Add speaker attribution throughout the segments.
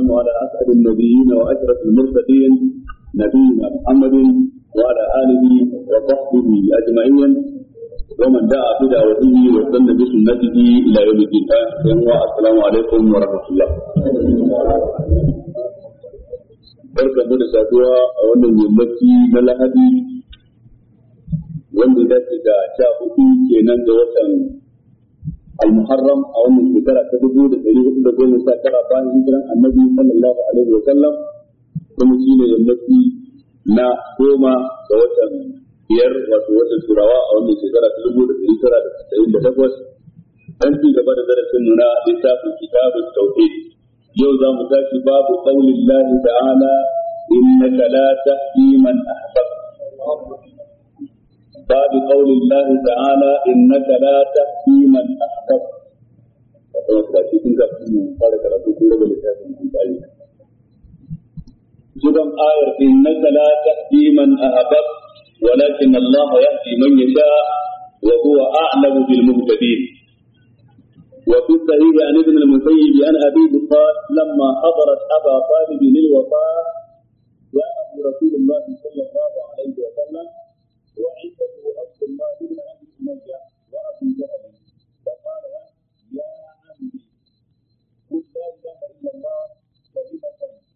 Speaker 1: على أسعد النبيين وأشرف المرسلين نبينا محمد وعلى آله وصحبه أجمعين ومن دعا بدعوته واستنى بسنته إلى يوم الدين. السلام عليكم ورحمة الله. barka mu da saduwa a wannan yammaci na Lahadi wanda ya dace da 14 kenan da watan Al-Muharram a wannan shekara ta 1419 bayan hijiran Annabi sallallahu alaihi wa sallam, kuma shi ne yammaci na 10 ga watan biyar wato watan Turawa a wannan shekara ta 1998 an ci gaba da darasin mu na littafin Kitabut Tauhid. yau za mu tashi babu qaulin Allah ta'ala innaka la tahdi man ahbabta. babu qaulin Allah ta'ala innaka la tahdi man ahbabta. wannan kashi kun ga mu fara karatu ko da littafin Al-Qur'ani. sunan ayar innaka la tahdi man ahbabta walakin Allah yahdi man yasha wa huwa a'lamu bil muhtadin. وفي الصحيح عن ابن المسيب عن أبيه قال لما حضرت أبا طالب الوفاة جاءه رسول الله صلى الله عليه وسلم وعنده عبد الله بن أبي أمية وأبو جهل فقال يا عمي قل لا إله إلا الله كلمة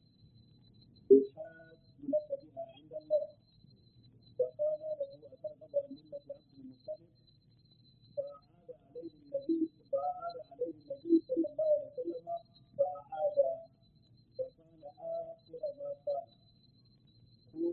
Speaker 1: أحاج لك بها عند الله. فقال له أترغب عن ملة عبد المطلب؟ فعاد عليه النبي صلى الله عليه وسلم فعاد فكان آخر ما قال هو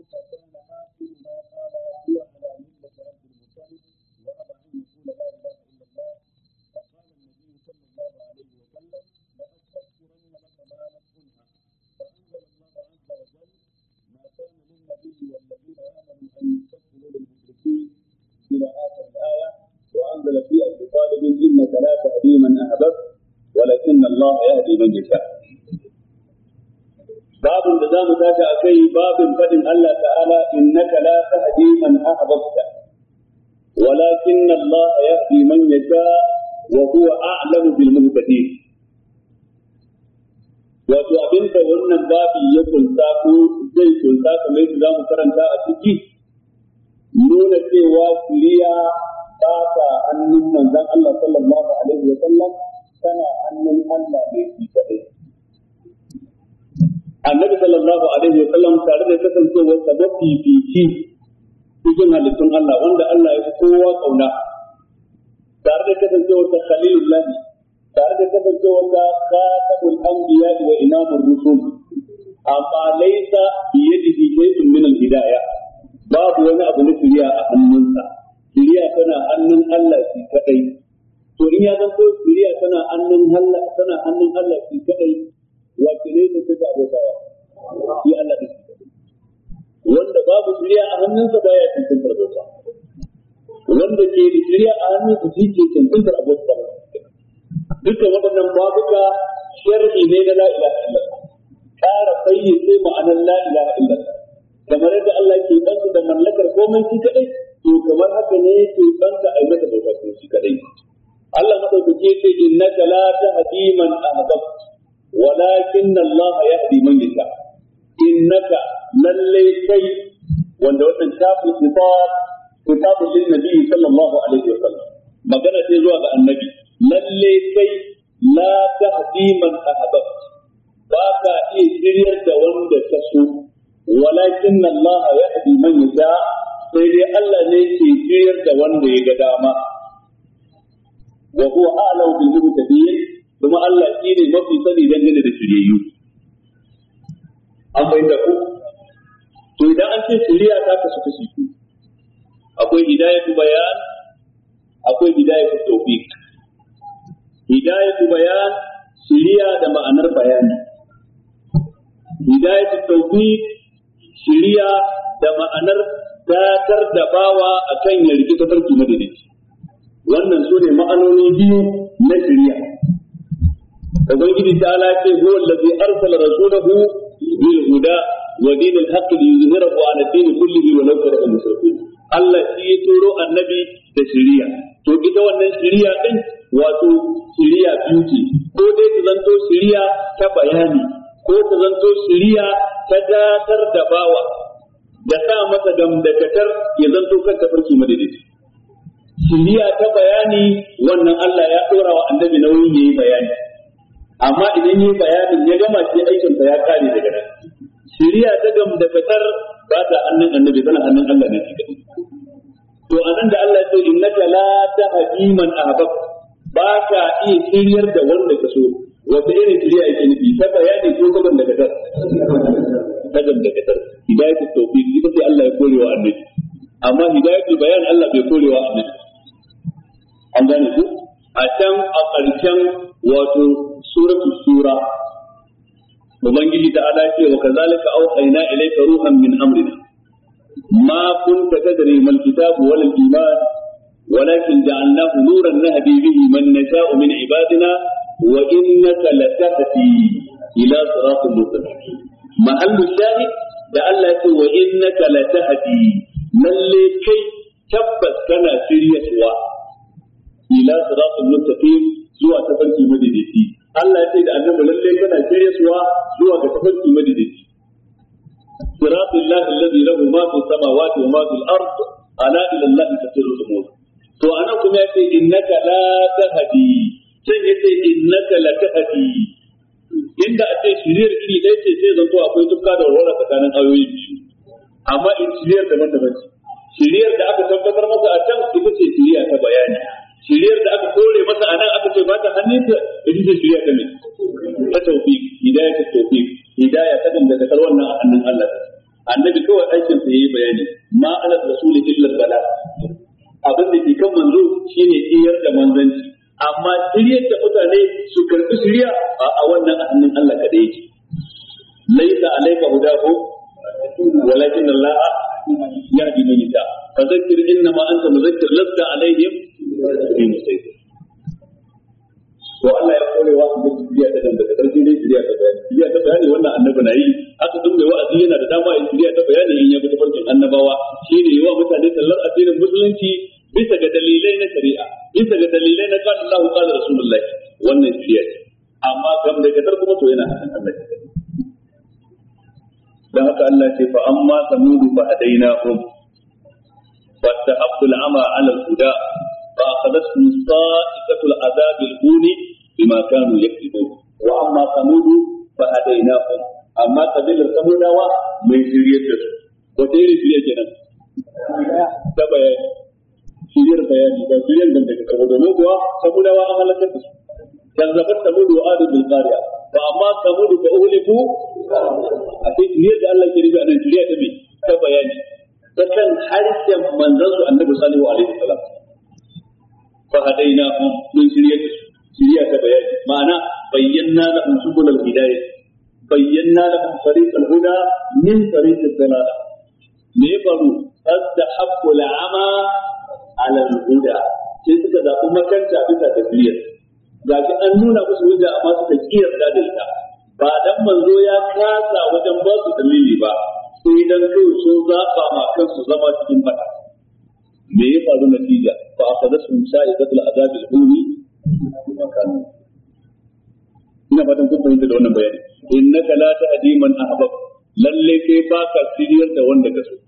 Speaker 1: على ملة عبد المطلب وأبى أن يقول لا إله إلا الله. فقال النبي صلى الله عليه وسلم لأستغفرن لك ما نقولها. فأنزل الله عز وجل ما كان للنبي والذين آمنوا أن يستغفروا للمشركين إلى آخر الآية. وأنزل في أبي طالب إنك لا تهدي من أحببت ولكن الله يهدي من يشاء. باب التزام تاتا أكي باب فدن الله تعالى إنك لا تهدي من أحببت ولكن الله يهدي من يشاء وهو أعلم بالمهتدين. wato abinda wannan babi ya kunsa ko zai kunsa kamar yadda zamu karanta a ciki nuna cewa shiriya ba ta hannun manzon Allah sallallahu alaihi wa sallam, tana hannun Allah ne shi kadai. Annabi sallallahu alaihi wa sallam tare da kasancewar sa mafifici cikin halittun Allah wanda Allah ya fi kowa kauna, tare da kasancewar sa khalilullah, tare da kasancewar sa khatamul anbiya wa imamur rusul, amma laysa bi yadihi shay'un min al-hidayah, babu wani abu na shiriya a hannunsa. Shiriya tana hannun Allah shi kadai. To in ya zanto shiriya tana hannun Allah shi kadai, wace ne ta ta abotawa shi Allah din shi kadai. Wanda babu shiriya a hannunsa baya cancantar abota, wanda ke da shiriya a hannunsa shi ke cancantar abota. Dukkan waɗannan babuka sharhi ne na la ilaha illallah, ƙara fayyace ma'anar la ilaha illallah. Kamar yadda Allah ke banta da mallakar komai shi kadai, to kamar haka ne yake banta a yi mata bauta ko shi kadai. Allah madaukake ce innaka la tahdi man ahbabta walakin Allah yahdi man yasha. Innaka lalle kai, wanda wannan tafi kitabun lin nabi sallallahu alaihi wa sallam, magana ce zuwa ga annabi, lalle kai la tahdi man ahbabta, ba ka iya shiryar da wanda ka so, walakin Allah yahdi man yasha, sai dai Allah ne ke shiryar da wanda ya ga dama. wa huwa a'lamu bil muhtadin, kuma Allah shi ne mafi sani dangane da shiryayyu. An bayyana ku to idan an ce shiriya ta kasu kashi biyu, akwai hidayatu bayan, akwai hidayatu tawfiq. Hidayatu bayan shiriya da ma'anar bayani, hidayatu tawfiq shiriya da ma'anar datar da bawa akan ya riki tafarki madadici. Wannan su ne ma'anoni biyu na shiriya. Ubangiji ta ce huwa allazi arsala rasulahu bil huda wa dinil haqqi liyuzhirahu ala din kullihi wa law kariha al-mushrikun. Allah shi ya turo annabi da shiriya. To ita wannan shiriya din wato shiriya biyu ce, ko dai ta zanto shiriya ta bayani, ko ko ta zanto shiriya ta datar da bawa da sa masa gamdakatar ya zanto kan tafarki madadici. Shiriya ta bayani wannan Allah ya dora wa annabi nauyin yayi bayani, amma idan yayi bayanin ya gama shi aikin sa ya kare daga nan. Shiriya ta gamdakatar ba ta hannun annabi, tana hannun Allah ne shi kadai. To anan da Allah ya ce innaka la tahdi man ahbab, ba ka iya shiryar da wanda ka so. Wata irin shiriya yake nufi, ta bayani ko ta gamdakatar? Ta gamdakatar. Hidayatul tawfiq ita ce Allah ya korewa annabi, amma hidayatul bayan Allah bai korewa annabi. An gane ku a can a ƙarshen wato suratul shura ubangiji ta ala ce wa kazalika auhayna ilayka ruhan min amrina ma kunta tadri mal kitabu wal iman walakin ja'alnahu nuran nahdi bihi man nasha'u min ibadina wa innaka latahdi ila siratin mustaqim. Mahallu shahid da Allah ce wa innaka latahdi, lalle kai tabbas kana shiryarwa ila siratul mustaqim, zuwa tafarki madaidaici. Allah ya ce da annabi lalle kana shiryarwa zuwa ga tafarki madaidaici. Siratul lahi alladhi lahu ma fis samawati wa ma fil ard, ala ila allahi tasirru umur. To anan kuma ya ce innaka la tahdi, sai ya ce innaka la tahdi. Inda a ce shiryar iri ɗaya ce sai zanto akwai tufka da warwara tsakanin ayoyi biyu, amma in shiryar daban-daban ce. Shiryar da aka tabbatar masa a can ita ce shiriya ta bayani, shiriyar da aka kore masa a nan aka ce ba ta hannunsa ita ce shiriya ta mai ta tawfiq, hidayah ta tawfiq, hidayah ta da ta wannan a hannun Allah. Annabi kawai aikin sa yayi bayani, ma ala rasul illa bala, abin da ke kan manzo shine iyar da manzanci, amma shiriyar da mutane su karbi shiriya a wannan a hannun Allah kadai yake. Laisa alayka hudahu walakin Allah yahdi man yasha, fadhakkir innama anta mudhakkir lasta alaihim bi musaytir. To Allah ya kore wa annabi shiriya ta dan daga karshe dai shiriya ta bayani, shiriya ta bayani wannan annabi na yi, haka duk mai wa'azi yana da dama yin shiriya ta bayani in ya bi tafarkin annabawa, shine yawa mutane tallar addinin musulunci bisa ga dalilai na shari'a, bisa ga dalilai na qala Allahu qala Rasulullahi, wannan shiriya ce. Amma gam da kadar kuma to yana hannun Allah ne. Dan haka Allah ce fa amma samudu fa hadainahum fastahabbu al'ama 'ala al-huda fa akhadathum sa'iqatu al-'adab al-huni bima kanu yaktubun. Wa amma samudu fa hadainahum, amma kabilar samudawa mai shiryar da su. Wata irin shirya kenan? Ta bayani, shiryar bayani ba shiryar da daga karbo, domin kuwa samudawa an halakar da su. Kazzabat samudu wa adu bil qariya, fa amma samudu fa uhliku, a sai shiryar da Allah ke rubi a nan shirya ta mai ta bayani ta kan harshen manzon su annabi sallallahu alaihi wasallam. Fa hadainahum, mun shirya da su shirya ta bayani, ma'ana bayyana lahum subul hidayah, bayyana lahum tariqal huda min tariqid dalala. Me ya faru? Astahabbu al'ama 'ala al-huda, sai suka zaɓi makanta bisa tafiyar. Gashi an nuna musu hujja amma suka kiyarda da ita, ba dan manzo ya kasa wajen ba su dalili ba, sai dan kai sun zaɓa ma kansu zama cikin fada. Me ya faru natija? Fa akhadathum sa'iqatul adab al-huni bima kanu. Ina fatan kun fahimta da wannan bayani. Innaka la tahdi man ahbab, lalle kai ba ka siriyar da wanda ka so.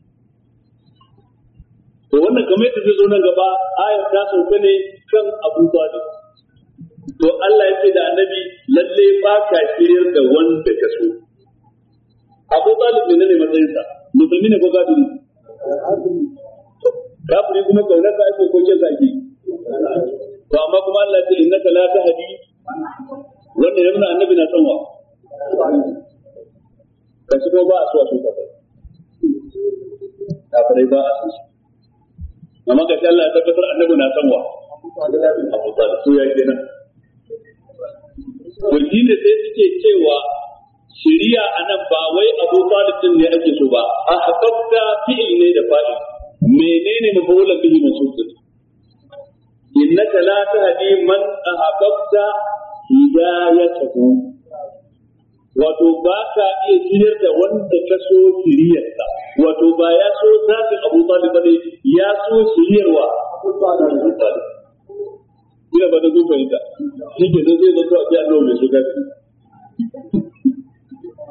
Speaker 1: To wannan kamar yadda zai zo nan gaba, ayar ta sauka ne kan Abu Talib. To Allah ya ce da annabi lalle ba ka siriyar da wanda ka so. Abu Talib ne ne matsayinsa, musulmi ne ko kafiri? Kafiri kuma kaunar ka ake ko kin sa ake. To amma kuma Allah ya ce innaka la tahdi, wanda ya nuna annabi na sanwa. Kashi ko ba a so a so kafirai ba a so su. Amma kashi Allah ya tabbatar annabi na sanwa. Abu Talib so ya kenan. Kulli ne sai suke cewa shiriya anan ba wai Abu Talib din ne ake so ba, a haƙƙa fi'il ne da fa'il. Menene mafaulan bihi mansubun? Innaka la tahdi man ahbabta hidayatahu, wato ba ka iya shiryar da wanda ka so shiryarsa, wato ba ya so zafin Abu Talib bane, ya so shiryarwa Abu Talib. Ina ba da zuwa fahimta, shi ke zai zato a biya nawa mai so gafi.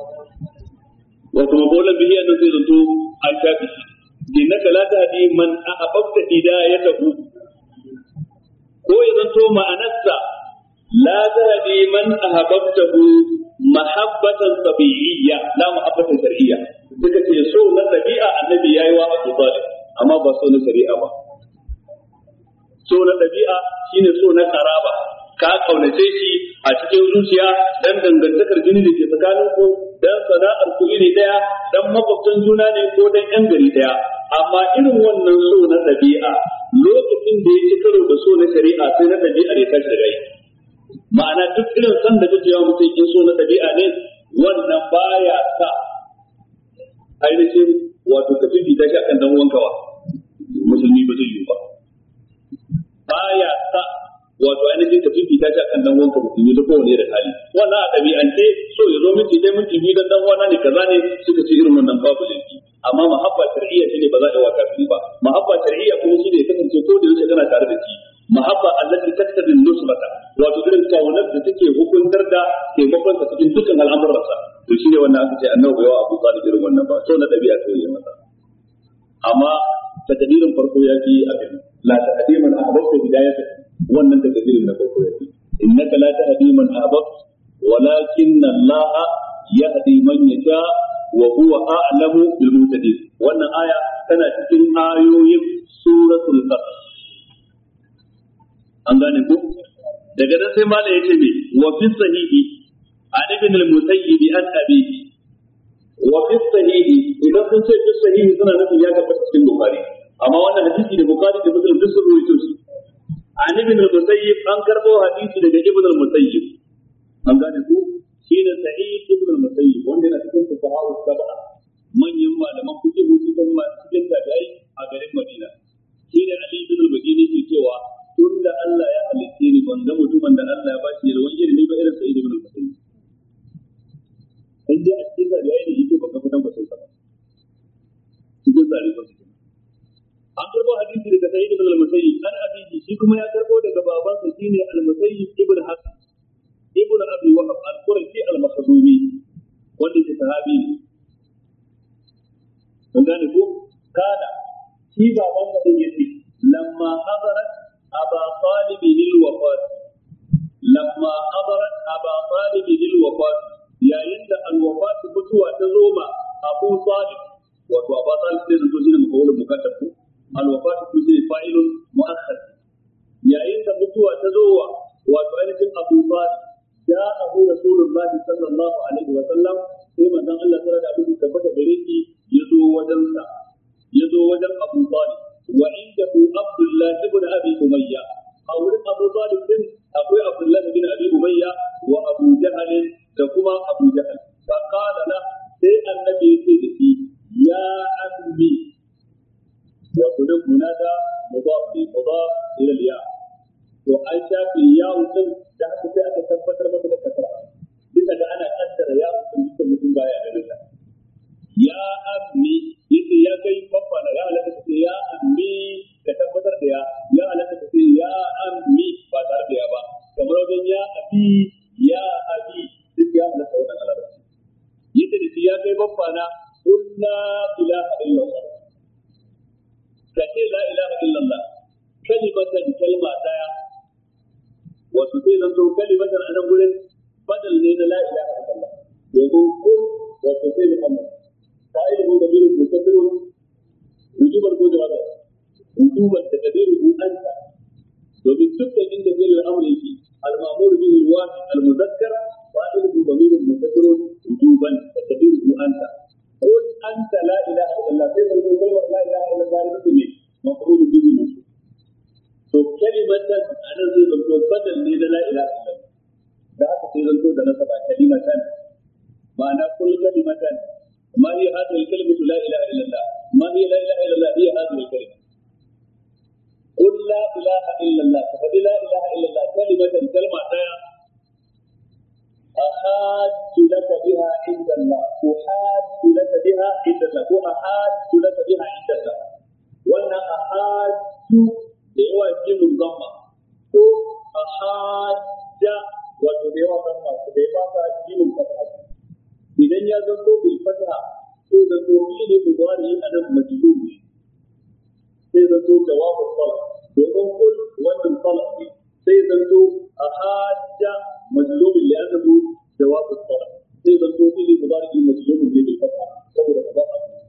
Speaker 1: mafulan bihi annan sai zanto an shafi shi innaka la tahdi man ahbabta hidayatahu ko ya zanto ma'anarsa la tahdi man ahbabtahu mahabbatan tabi'iyya la mahabbatan shar'iyya duka ce so na tabi'a annabi yayi wa Abu Talib amma ba so na shari'a ba so na tabi'a shine so na karaba ka kaunace shi a cikin zuciya dan dangantakar jini da ke tsakanin ku dan sana'ar ku iri daya dan makwabtan juna ne ko dan yan gari daya amma irin wannan so na tabi'a lokacin da ya ci karo da so na shari'a sai na tabi'a ne tashi daga yi ma'ana duk irin san da kake yawa mutum in so na tabi'a ne wannan baya sa ainihin wato ka fifita shi akan dan uwanka musulmi ba zai yi ba baya sa wato ainihin ka fifita shi akan dan uwanka musulmi da kowane da hali wannan a ɗabi'ance so ya zo minti ɗaya minti biyu dan uwana ne kaza ne suka ce irin wannan babu laifi amma mahabba shar'iyya shine ba za a yi wa kafiri ba mahabba shar'iyya kuma shine ya kasance ko da yaushe kana tare da shi mahabba allati taktabi nusrata wato irin kaunar da take hukuntar da taimakon ta cikin dukkan al'amuransa to shine wannan aka ce annabi bai wa Abu Talib irin wannan ba so na ɗabi'a kawai ya masa amma takdirin farko ya fi abin la taqdiman ahbabta hidayata wannan takdirin na farko ya fi innaka la tahdi man ahbabta walakinna Allah yahdi man yasha wa huwa a'lamu bil muhtadin wannan aya tana cikin ayoyin suratul qasas an gane ko daga nan sai malai yace me wa fi sahihi an ibn al-musayyib an abihi wa fi sahihi idan sun ce fi sahihi suna nufin ya tabbata cikin bukhari amma wannan hadisi da bukhari da muslim duk sun rawaito shi an ibn al-musayyib an karbo hadisi daga ibn al-musayyib an gane ko shine sa'id ibn al-musayyib wanda yana cikin fuqaha sab'a manyan malaman fiqh cikin tabi'ai a garin Madina shine Ali ibn al-Madini ke cewa tun da Allah ya halitte ni ban ga mutumin da Allah ya ba shi yalwan ilimi ba irin sa'id ibn al-musayyib sai a cikin tabi'ai da yake baka fitan batun sa cikin zalifin su an karbo hadisi daga sa'id ibn al-musayyib an abiji shi kuma ya karbo daga babansa shine al-musayyib ibn hasan ibn abi wahab al-qurashi al-makhzumi wanda ke sahabi ne kun gane ko kada shi babansa din yace lamma hadarat aba talib lil wafat lamma hadarat aba talib lil wafat yayin da al-wafat mutuwa ta zo ma abu talib wato aba talib sai zo shi ne mafa'ulun muqaddam al-wafat kuzi fa'ilun mu'akhkhar yayin da mutuwa ta zo wa wato ainihin abu talib ja'ahu rasulullahi sallallahu alaihi wa sallam sai manzon Allah tsara da abin da tabbata gare shi yazo wajen Abu Talib wa indahu Abdullah ibn Abi Umayya a wurin Abu Talib din akwai Abdullah ibn Abi Umayya wa Abu Jahl da kuma Abu Jahl fa qala la sai annabi ya ce da shi ya ammi wa kullu munada mudaf ila al-ya to an shafi yawon din da haka sai aka tabbatar masa da kasara bisa ga ana kaddara yawon din dukkan mutum baya da rika ya ammi yace ya kai babba na ya halaka ce ya ammi ka tabbatar da ya halaka ce ya ammi ba tare da ya ba kamar wajen ya abi duk ya halaka wannan al'ada yace da ya kai babba na qul la ilaha illallah ka ce la ilaha illallah kalimatan kalma daya wato sai zan zo kalimatan a nan gurin badal ne na la ilaha illallah domin kun wato sai da Allah fa'il ko da biru ko kabiru wujuban ko jawaza wujuban da kabiru anta domin dukkan inda bil al-amr yake al-ma'mur bihi al-wahid al-mudhakkar fa'il ko da biru mudhakkar wujuban da kabiru anta qul anta la ilaha illallah sai zan zo kalmar la ilaha illallah ne maf'ul bihi to kalimatan anan zai zanto badal ne da la ilaha illallah da haka sai zanto da nasaba kalimatan ma'ana kullu kalimatan ma hiya hadhihi al-kalimatu la ilaha illallah ma hiya la ilaha illallah hiya hadhihi al-kalimah qul la ilaha illallah fa la ilaha illallah kalimatan kalma daya ahadtu laka biha inda Allah uhadtu laka biha inda Allah ko ahadtu laka biha inda Allah wannan ahadtu da yawa ke mun zama ko a hajja wato da yawa zama su da yawa ta ji mun fata idan ya zanto bil fata sai zanto fi'ili mudari anan majzum ne sai zanto jawabu talab domin kul wannan talab ne sai zanto ahadda majzum li annahu jawabu talab sai zanto fi'ili mudari majzum ne bil fatha saboda ba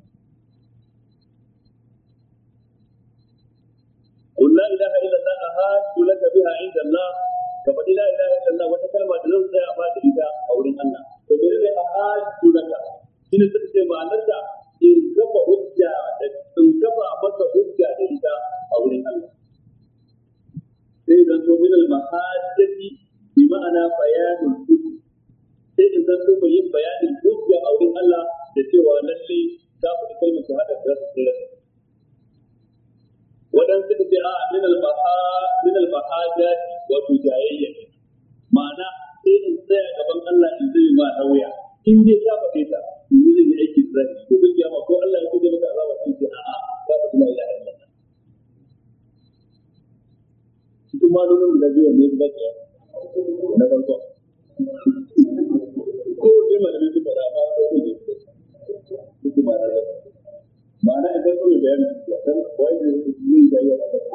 Speaker 1: قل لا إله إلا الله أحد لك بها عند الله كما لا إله إلا الله وتكلم عن ذلك يا أباد إذا أولين الله فبيرني أحد لك إن تكتب معناتها إن كفى حجة إن كفى مك حجة إذا أولين الله فإذا من المحاجة بمعنى بيان الحجة فإذا من بيان الحجة أولين الله تسوى للي تأخذ كلمة شهادة ثلاثة waɗansu suka ce a min al-mahajat wato jayayya ma'ana sai in tsaya gaban Allah in zai ma dauya in dai ka faɗe ta to ni zai yi aiki zai ko bin kiyama ko Allah ya kuje maka azaba sai ce a'a ka faɗi la ilaha illallah cikin malumin da biyo ne da ke na farko ko ne malamin su fara ba ko ne su ma'ana idan ko bayani dan wai ne zai da ya yanzu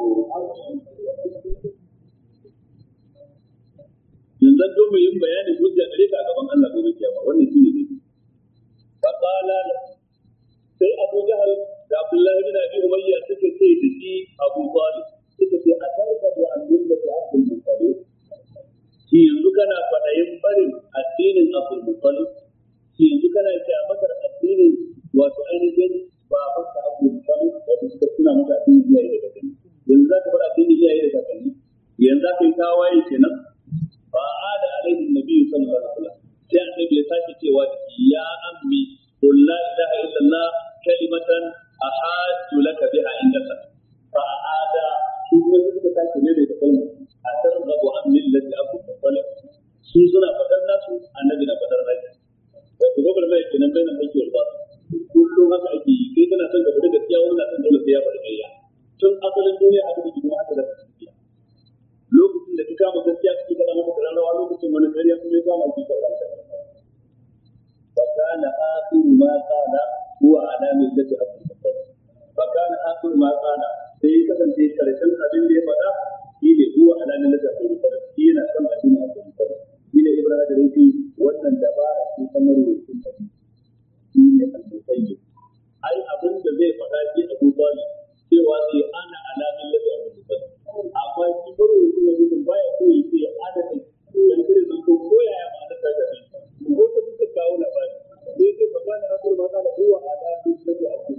Speaker 1: zo mu yin bayanin hujja gare ka gaban Allah gobe kiyama wannan shine ne fa qala sai Abu Jahl da Abdullah ibn Abi Umayya suka ce da shi Abu Talib suka ce a tarkatu an millati Abdul Muttalib shi yanzu kana fadayin barin addinin Abdul Muttalib shi yanzu kana kyamatar addinin wato ainihin baban ka Abdul Muttalib wato suka tuna maka addinin iyaye da kakanni yanzu za ka bar addinin iyaye da kakanni yanzu za ka yi tawaye kenan fa ada alaihi nabi sallallahu alaihi wasallam sai annabi ya sake cewa ya ammi qul la ilaha illallah kalimatan ahadu laka biha indaka fa ada su kuma suka sake ne da kalma a tarzabu an millati Abdul Muttalib su suna fadar nasu annabi na fadar nasu wato gobar mai kenan bayan aiki wal ba kullum haka ake yi kai kana son ka fada gaskiya wannan san dole sai ya fada ƙarya tun asalin duniya haka take kuma haka da gaskiya lokacin da ka kama gaskiya kake kada mata kararrawa lokacin wani ƙarya kuma ya kama ki kaura mata fa kana akhiru ma qala huwa ala millati Abdul Muttalib fa kana akhiru ma qala sai ya kasance karshen abin da ya faɗa shi ne huwa ala millati Abdul Muttalib shi yana kan addinin Abdul Muttalib shi ne Ibrahim da yake wannan dabara ce ta marwayin tafi shi ne al-musayyib ai abin da zai faɗa shi Abu Talib cewa zai ana ala millati Abdul Muttalib amma shi marwayin tafi baya so ya ce ana da dan kire zan ko koyaya ma da ta gabe ko ta duka kawo labari sai dai magana akwai magana huwa ala millati Abdul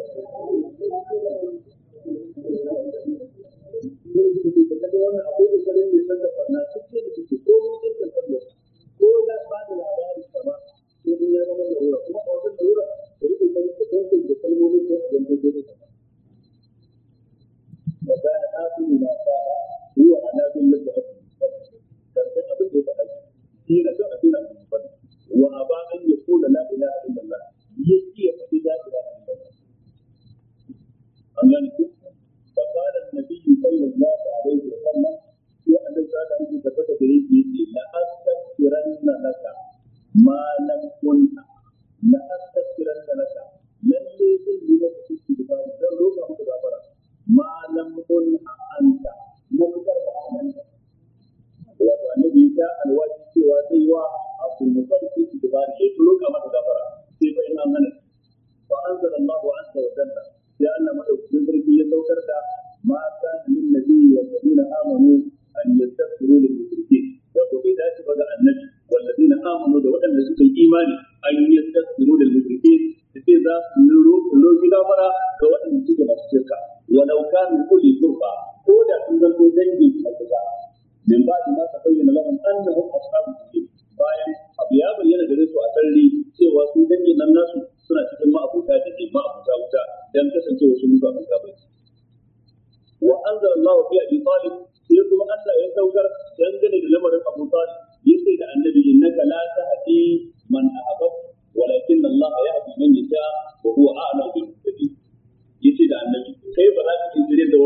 Speaker 1: Muttalib kada wannan abu da kare ne sanda farna suke da suke komai da kallo ko la ba da labari sama sai in ya zama da ruwa kuma a wajen da ruwa da rike kai da tantan da kalmomin da zan dogo da sama magana asiru na fara huwa ala millati Abdul Muttalib karshen abin da ya faɗa shi ne kan addinin Abdul Muttalib wa aba an yaqula la ilaha illallah yake ya faɗi la ilaha illallah an gane ku فقال النبي صلى الله عليه وسلم يا أن الزاد أن تثبت بريدي لأستغفرن لك ما لم كنت لأستغفرن لك لن يزيد لك استغفار ذنوبك متغفرة ما لم كن أنت مكتر أنت wato annabi ta alwaji cewa zai wa Abdul Muttalib istghfar ya turoka mata gafara sai fa in amana fa anzalallahu azza wa jalla sai Allah madaukakin sarki ya saukar da ma kana lin nabiyyi wal ladina amanu an yastaghfiru lil mushrikeen wato bai dace ba ga annabi wal ladina amanu da waɗanda suka yi imani an yastaghfiru lil mushrikeen sai za su roki gafara ga waɗanda suke masu shirka walau kanu kulli qurba ko da sun zanto dangi a kusa min ba'di ma tabayyana lahum annahum ashabul jahim bayan abu ya bayyana gare su a sarri cewa su dangin nan nasu suna cikin ma'abuta da ke ma'abuta wuta dan kasancewa su mutu abin kafirci wa anzala Allahu fi Abi Talib sai kuma Allah ya saukar dangane da lamarin Abu Talib yace da annabi innaka la tahdi man ahbabta walakin Allah yahdi man yasha wa huwa a'lamu bil muhtadin yace da annabi kai ba za ka tsire da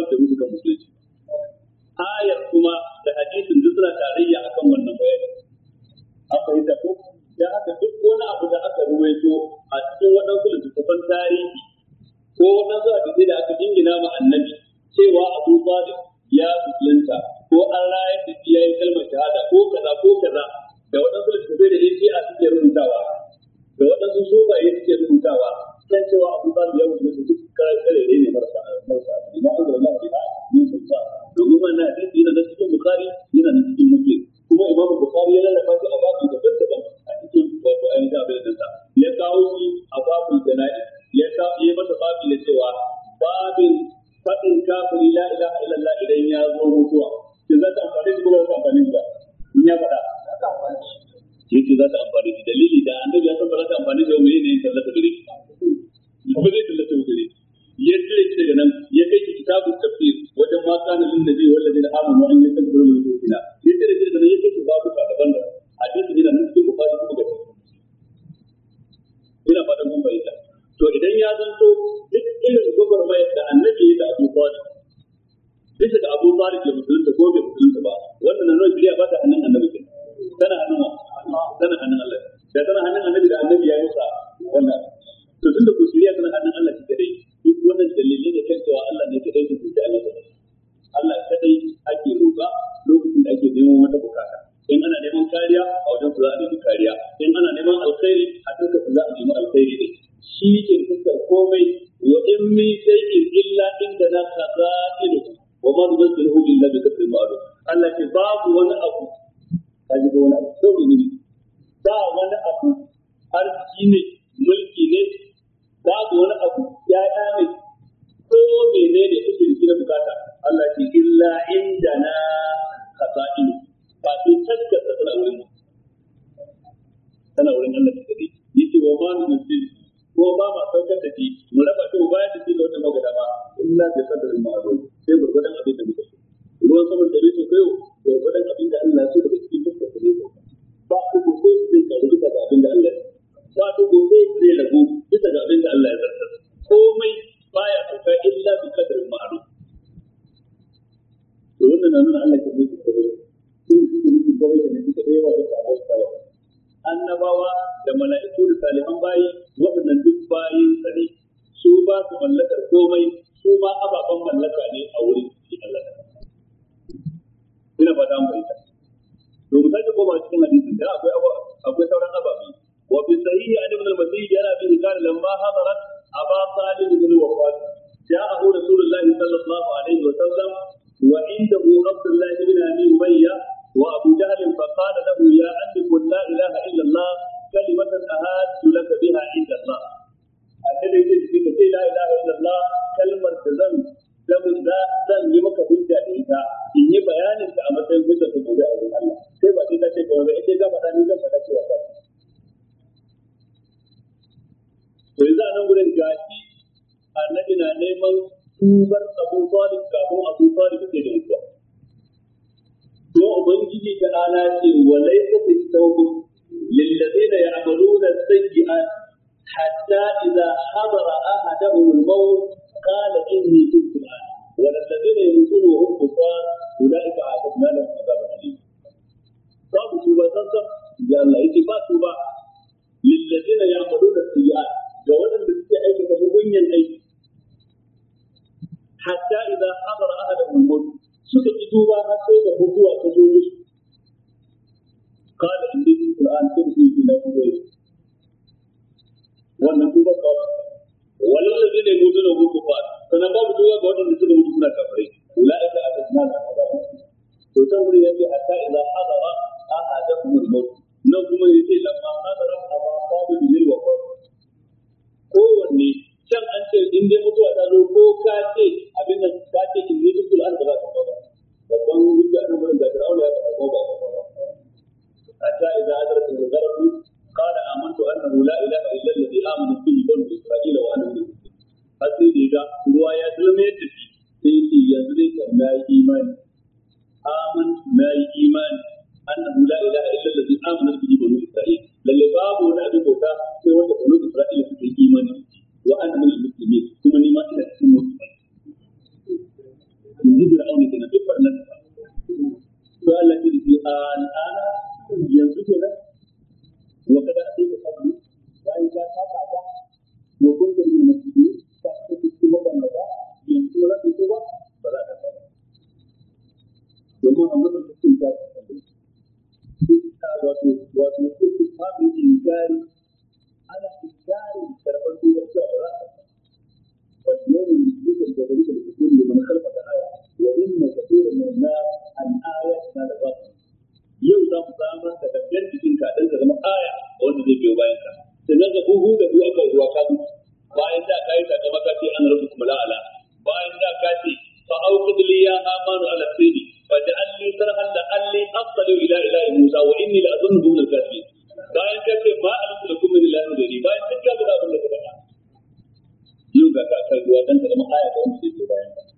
Speaker 1: bai mutu kan musulunci. Ayar kuma da hadisin duk suna tarayya akan wannan bayani. An fahimta ko? Da haka duk wani abu da aka ruwaito a cikin waɗansu littattafan tarihi ko waɗansu hadisai da aka jingina ma annabi cewa Abu Talib ya musulunta ko an rayar da shi ya yi kalmar shahada ko kaza da waɗansu littattafai da ya shi'a suke rubutawa da waɗansu sufaye suke rubutawa kan cewa Abu Talib ya musulunta duk kare ne marasa asali ma Allah ya biha min sulta domin wannan hadisi yana da cikin Bukhari yana da cikin Muslim kuma Imam Bukhari ya lalaba shi a babu daban-daban a cikin wato ainihin abin da ya kawo shi a babu jana'i ya masa babu da cewa babin faɗin kafiri la ilaha illallah idan ya zo mutuwa shi za ta amfani da kuma amfani da in ya faɗa yake za ta amfani da dalili da annabi ya san ba za ta amfani da wani ne tallata gare shi ba zai tallata gare ya cire shi daga nan ya kai shi kitabun tafsir wajen ma kana lin nabi wal ladina amanu an yastaghfiru lil mushrikina ya cire shi daga nan ya kai shi babu ka daban da hadisi yana nan cikin bukhari kuma ga ina fatan mun bayyana to idan ya zanto duk irin gwagwarmayar da annabi ya da Abu Talib bisa ga Abu Talib da musulunta ko bai musulunta ba wannan nan ne biya ba ta hannun annabi ke tana hannun Allah da tana hannun annabi da annabi ya yi masa wannan to tunda ku shirya tana hannun Allah shi kadai duk wannan dalilai ne kan cewa Allah ne kadai ke da Allah kadai ake roƙa lokacin da ake neman wata bukata in ana neman kariya a wajen su za a nemi kariya in ana neman alkhairi a cikin su za a nemi alkhairi ne shi ke fuskar komai wa in min shay'in illa indana khazainuhu wa ma nunzilu illa bi qadrin ma'lum Allah ce babu wani abu kaji ga wani abu ko ne ba wani abu arziki ne mulki ne babu wani abu ya'ya ne ko menene da kuke da shi na bukata Allah ce illa indana khazainuhu ba sai taskata tana wurin Allah da kadi yace wa ma nunzilu ko ba ma saukar da shi mu raba shi ba da shi da wata magana ba illa bi qadrin ma'lum sai gurgudan abin da muka so ruwan saman da bai so kai gurgudan abin da Allah ya so daga cikin fuskar ne ba ku ko sai zai karu bisa ga abin da Allah ba ku ko sai zai rabu bisa ga abin da Allah ya zarta komai baya sauka illa bi qadrin ma'lum to wannan nan Allah ke yi komai sun yi komai da shi da yawa da sabon annabawa da mala'iku da salihan bayi waɗannan duk bayin sa ne su ba su mallakar komai su ba ababen mallaka ne a wurin shi Allah ina fata mun bayyana to mu sake koma cikin hadisin da akwai sauran ababe wa fi sahihi an ibn al-masih yana bi qala lamma hadarat aba talib bin wafat ja'ahu rasulullah sallallahu alaihi wa sallam wa indahu abdullah ibn abi umayya وأبو جهل فقال له يا أمي قل لا إله إلا الله كلمة أهاد لك بها عند الله الذي يجب في لا إله إلا الله كلمة zan yi maka hujja da ita in yi bayanin ta a matsayin hujja ta gobe a wurin Allah sai ba sai ta ce gobe ita ga faɗa ni zan faɗa cewa ta to yanzu a nan gurin gashi annabi na neman tubar Abu Talib kafin Abu Talib ke da mutuwa to ubangiji ta ala ce walaysa at-tawbu lil ladina ya'maluna as-sayyi'at hatta idha hadara ahadahum al-maut qala inni tubtu al-an wa alladhina yamutuna wa hum kuffar ulaika a'tadna lahum adhaban alim babu tuba sansan ya Allah yace ba tuba lil ladina ya'maluna as-sayyi'at ga wadanda suke aikata mugunyan aiki hatta idha hadara ahadahum al-maut suka ki duba har sai da mutuwa ta zo musu kada in dai Qur'an sai su yi na duba wannan duba ka wallan da ne mutu da mutu fa sanan babu duba ga wanda suka mutu suna kafirai ulaika atadna azab to san gurin yace hatta idza hadara ahadakum al-maut nan kuma yace lamma hadara aba sabi bil wafat kowanne can an ce in dai mutuwa ta zo ko ka ce abin nan ka ce in dai dukkan an ba za ka ba babban hujja nan gurin da Fir'auna ya faɗa ko ba ba hatta idza adraka al-gharq qala amantu annahu la ilaha illa alladhi amana bihi banu isra'ila wa ana min al-muslimin asiri da ruwa ya zulme da shi sai ce yanzu dai kan nayi imani amantu nayi imani annahu la ilaha illa alladhi amana bihi banu isra'ila lalle babu wani abin bauta sai wanda banu isra'ila suka yi imani wa ana min al-muslimin kuma ni ma ina cikin musulmai al'ana yanzu kenan wa kada a sai ka bayan ka saba da wa kun da yin mutum ka ta cikin mabanda da yanzu za ka yi ba za ka ba domin amma da cikin ka wato istifhamu inkari ana inkari karɓar duba cewa ba za ka واليوم يمسك الجبريل لتكون لمن خلفك آية وإن كثيرا من الناس عن آياتنا لغافلون yau za mu samar da gangan jikin ka dan ka zama aya wanda zai biyo bayan ka sannan ga buhu da buhu aka ruwa ka bayan da kai ta kama ka ce an rabbukum la'ala bayan da ka ce fa auqid li ya amanu ala sayyidi fa ja'alni sarhan la alli aqtalu ila ilahi musa wa inni la azunnu min al-kadhibin bayan ka ce ma alimtu lakum min ilahin ghairi bayan duk ka bada abin da ka faɗa yau ga ka kai ruwa dan ka zama aya da wanda zai biyo bayan ka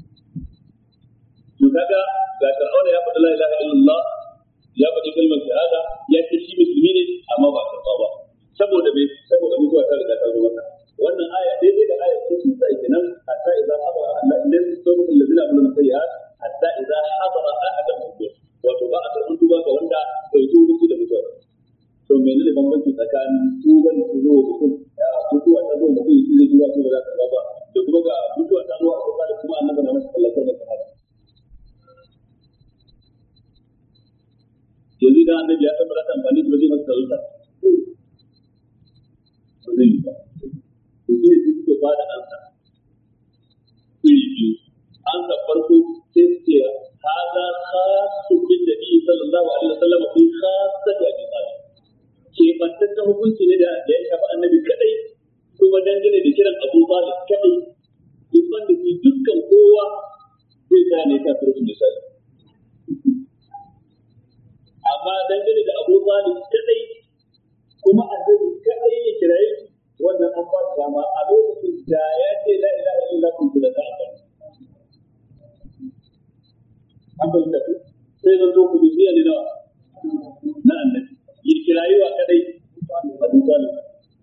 Speaker 1: to kaga ga Fir'auna ya faɗa la ilaha illallah ya faɗi kalmar shahada ya ce shi musulmi ne amma ba karɓa ba saboda mutuwa ta riga ta zo masa wannan aya daidai da aya ce sun sai kenan hatta idan hadara Allah idan sabu allazina amanu sayyi'at hatta idan hadara ahadan wato ba a karɓar tuba ga wanda bai zo mutu da mutuwa to menene bambanci tsakanin tuban da zo mutum mutuwa ta zo mutum shi zai tuba ce ba za ka ba da kuma ga mutuwa ta zo a kusa da kuma annabi na masa Allah ta shahada yanzu idan annabi ya tabbata ta amfani da zai masa salata ba zai yi ba to shi ne suke ba da ansa iri biyu ansa farko sai su ce hada khassu bin nabi sallallahu alaihi wasallam fi khassati abi talib ke bantaccen hukunci ne da ya shafi annabi kadai kuma dangane da kiran Abu Talib kadai in banda shi dukkan kowa zai gane ka turun da sai amma dangane da Abu Talib kadai kuma annabi kadai ya kiraye wannan an ba dama a lokacin da ya ce la ilaha illa kuntu la ta'ala an bayyana ku sai zan zo ku dubiya ne na annabi ya kiraye wa kadai Abu Talib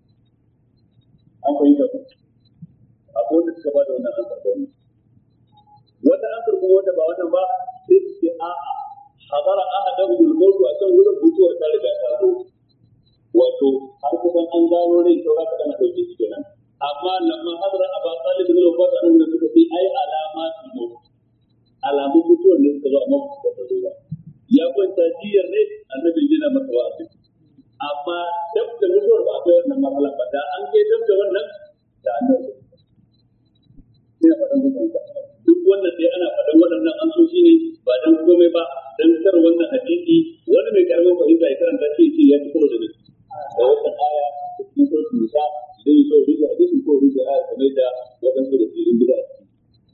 Speaker 1: an bayyana ku akwai wanda suka ba da wannan ansar da wannan wata ansar kuma wanda ba wannan ba sai su ce a'a hadara ahadahu al-maut a kan wurin mutuwar ta riga ta zo wato har kusan an gano rai saura ka dana dauke shi kenan amma lamma hadara Abu Talib bin Wafat annabi suka ce ai alamatul maut alamun mutuwar ne suka zo amma ba su zo ba ya kwanta jiyar ne annabi yana masa wa'azi amma dab da mutuwar ba akwai wannan matsala ba da an kai dab da wannan da annabi ina faɗan muku duk wannan dai ana faɗan waɗannan amsoshi ne ba dan komai ba dan kar wannan hadisi wani mai karamin fahimta ya karanta shi ce ya ci karo da wannan aya cikin suratul nisa idan yi so rubuta hadisi ko rubuta aya kamar da waɗansu da filin gida a ciki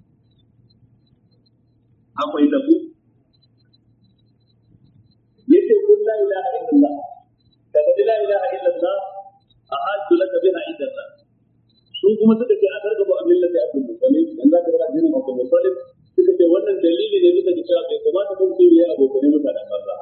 Speaker 1: an fahimta ku yace kun la ilaha illallah ka faɗi la ilaha illallah a hajju laka biha illallah sun kuma suka ce a targaba a millati abdul muttalib dan za ka bar addinin abdul muttalib suka ce wannan dalili ne bisa ga cewa bai kamata mutum ya abokanai mutanen banza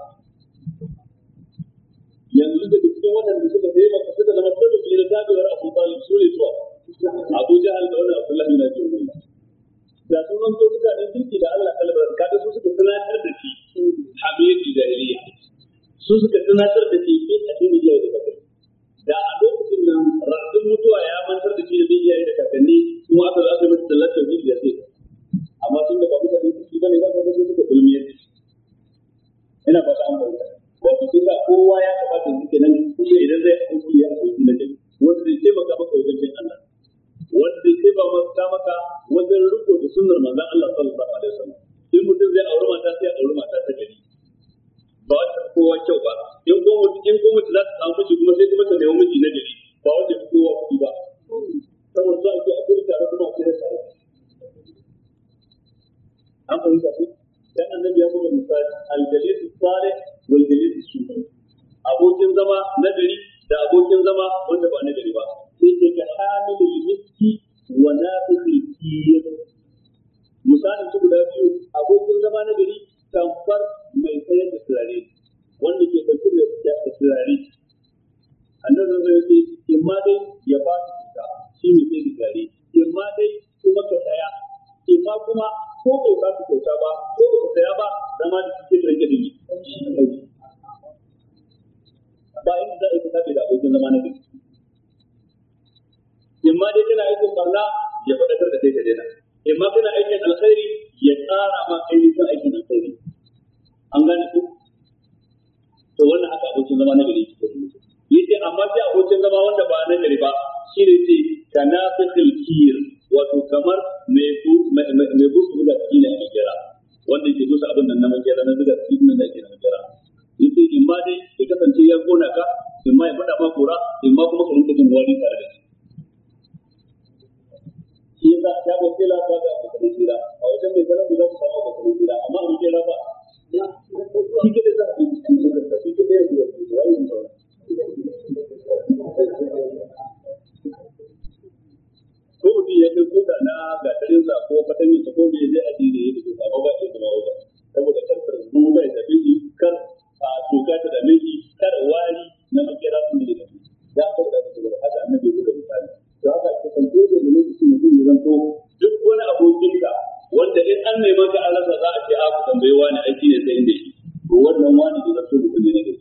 Speaker 1: yanzu da cikin waɗanda suka taimaka suka zama sababi na tabewar Abu Talib su ne zuwa Abu Jahal da wani Abdullah bin Abi Umayya da sun zanto mutanen kirki da Allah kalbar kaga su suka tunatar da shi hamiyatu jahiliya su suka tunatar da shi sai addini ya yi da kai da a lokacin nan rasul mutuwa ya mantar da shi da iyaye da kakanni kuma aka zo masa sallar tauhid da sai amma tun da ba mutane kirki bane ba kaga su suka dulmiyar da shi ina ba ta amfani wato sai ka kowa ya kamata ya ji nan kuma idan zai aiki ya aiki na jami wanda zai taimaka maka wajen bin Allah wanda zai taimaka maka wajen riko da sunnar manzon Allah sallallahu alaihi wasallam sai mutum zai aure mata sai aure mata ta gari ba wata kowa kyau ba in ko mutum za ta samu miji kuma sai kuma ta nemi miji na gari ba wanda kowa kuɗi ba saboda za a ce a kuri tare kuma a kira tare an fahimta ku dan annabi ya buga misali al-jalis salih wal jalis su'i abokin zama na gari da abokin zama wanda ba na gari ba sai ke ka hamilul miski wa nafikhil kiyr misalin su guda biyu abokin zama na gari tamfar mai sayar da turare wanda ke dauke da turare annabi zai ce in ma dai ya ba su cuta shi mai sayar da turare in ma dai kuma ka saya in ma kuma ko bai ba ka kyauta ba ko ba ka saya ba zama da cikin rage da ba inda za a yi ka tafi da abokin zama na gari in ma dai kana aikin barna ya faɗakar da kai ka daina in ma kana aikin alkhairi ya tsara ma ainihin aikin alkhairi an gane ku to wannan haka abokin zama na gari yace amma sai abokin zama wanda ba na gari ba shine ce kanafikhil kir wato kamar mai busu da cikin a makera wanda yake busu abin nan na makera na zuga cikin nan da yake na makera yace in ma dai ya kasance ya gona ka in ma ya faɗa ma kura in ma kuma ka rinka jin wani tare da shi yasa ta ba kila ka ga bakare kira a wajen mai garan da za ka samu bakare kira amma a makera ba shi ke da za a yi cikin zuga shi ke da ya zuga wani ne sauran ko mutum ya kai koda na gatarinsa ko fatanninsa ko me zai ajiye da yadda zai samu ba ya zama wajen saboda kar tarzu bai tafi shi kar a toka ta dame shi kar wari na makera sun da tafi ya ka da saboda haka annabi ya buga misali to haka ke san ko da lokacin mutum ya zanto duk wani abokinka wanda in an neman ka an rasa za a ce a ku tambayi wani aiki ne sai inda shi to wannan wani da zato mutum ne na gari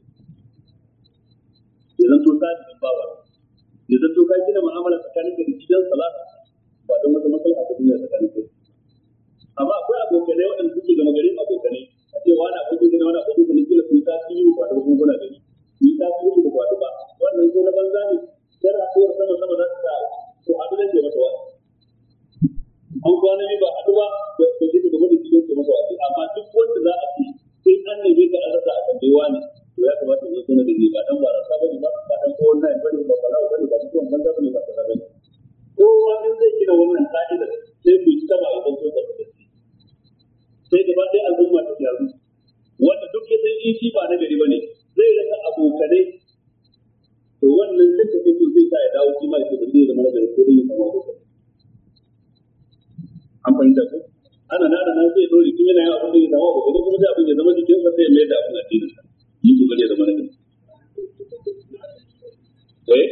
Speaker 1: ya zanto sadiqin bawa ya zanto ka gina mu'amala tsakanin ka da gidan salata ba don wata maslaha ta duniya tsakanin ka amma akwai abokanai waɗanda suke gama garin abokanai a ce wani abokin gani wani abokin gani kila ku yi tasiri ba da gunguna gari ku yi tasiri ba ba ba wannan ko na banza ne yar haɗuwar sama sama za ta sa to haɗu dan ke masa wani an kwana ba haɗu ba ko je ka gaba da gidan ke masa wani amma duk wanda za a ce sai an neme ka an rasa a tambayewa ne to ya kamata ya zo na gari ba dan barasa bane ba dan ko wannan bane ba balawo bane ba mutum banza bane ba kaza bane kowa in zai gina wannan ka'idar sai ku ci taba idan so da gaske sai gaba ɗaya al'umma ta gyaru wanda duk ya san in shi ba na gari bane zai rasa abokanai to wannan duk da kake zai sa ya dawo shi ma ya ce bari ya zama na gari ko dai ya zama abokanai an fahimta ko ana nan sai dole kin yana yin abin da ya zama abokanai kuma sai abin ya zama jikinsa sai ya mai da abin addinin sa yi kokari da mana eh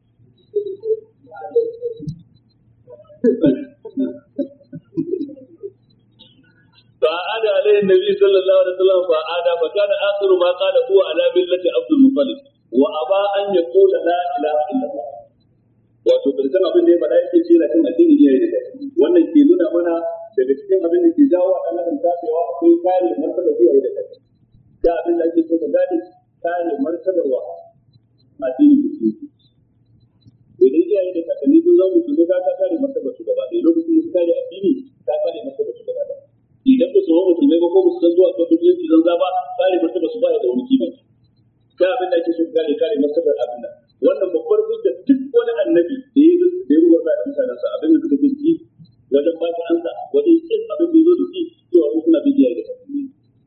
Speaker 1: فعاد عليه النبي صلى الله عليه وسلم فكان آخر ما قال هو على ملة عبد المطلب وأبى أن يقول لا إله إلا الله wato karshen abin da ya faɗa yake ce kan addini iyaye da kai wannan ke nuna mana daga cikin abin da ke jawo a kan tafewa akwai kare martaba iyaye da kai da abin da ake so ka gane kare martabarwa addini musulunci idan iyaye da kakanni sun zama musulmi ka kare martabar su gaba ɗaya lokacin da su kare addini ka kare martabar su gaba ɗaya idan ba su zama musulmai ba ko ba su san zuwa ko musulunci zan zaba kare martabar su ba da wani kima ka abin da ake so ka kare martabar abin da wannan babbar hujja duk wani annabi da ya rubuta da mutanensa abin da suka ji wajen ba shi ansa wajen kin abin da ya zo da shi cewa su suna bidiya da kakanni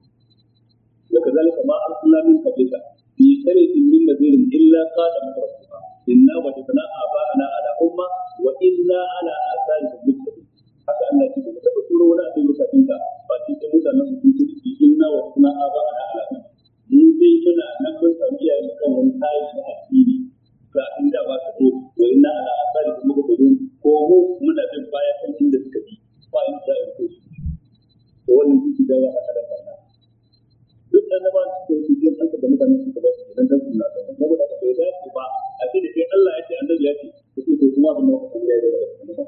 Speaker 1: wa kazalika ma arsalna min qablika fi qaryatin min nadirin illa qala mutrafuha inna wajadna aba'ana ala umma wa inna ala atharihim muqtadun haka Allah ya ce ba ta turo wani abin lokacin ka ba shi sai mutanen su sun ce inna wajadna aba'ana ala umma mun dai muna nan mun samu iyayen kan wani tsari na addini ga inda ba ta zo wa inna ala atharihim muqtadun ko mu muna bin baya kan inda suka bi ba in da ko su to wannan shi da wata kada fara duk annabawan da su ke san da mutanen su ba su dan sunna da saboda ka bai dace ba a ce da kai Allah ya ce annabi ya ce sai to kuma abin da ka yi da wannan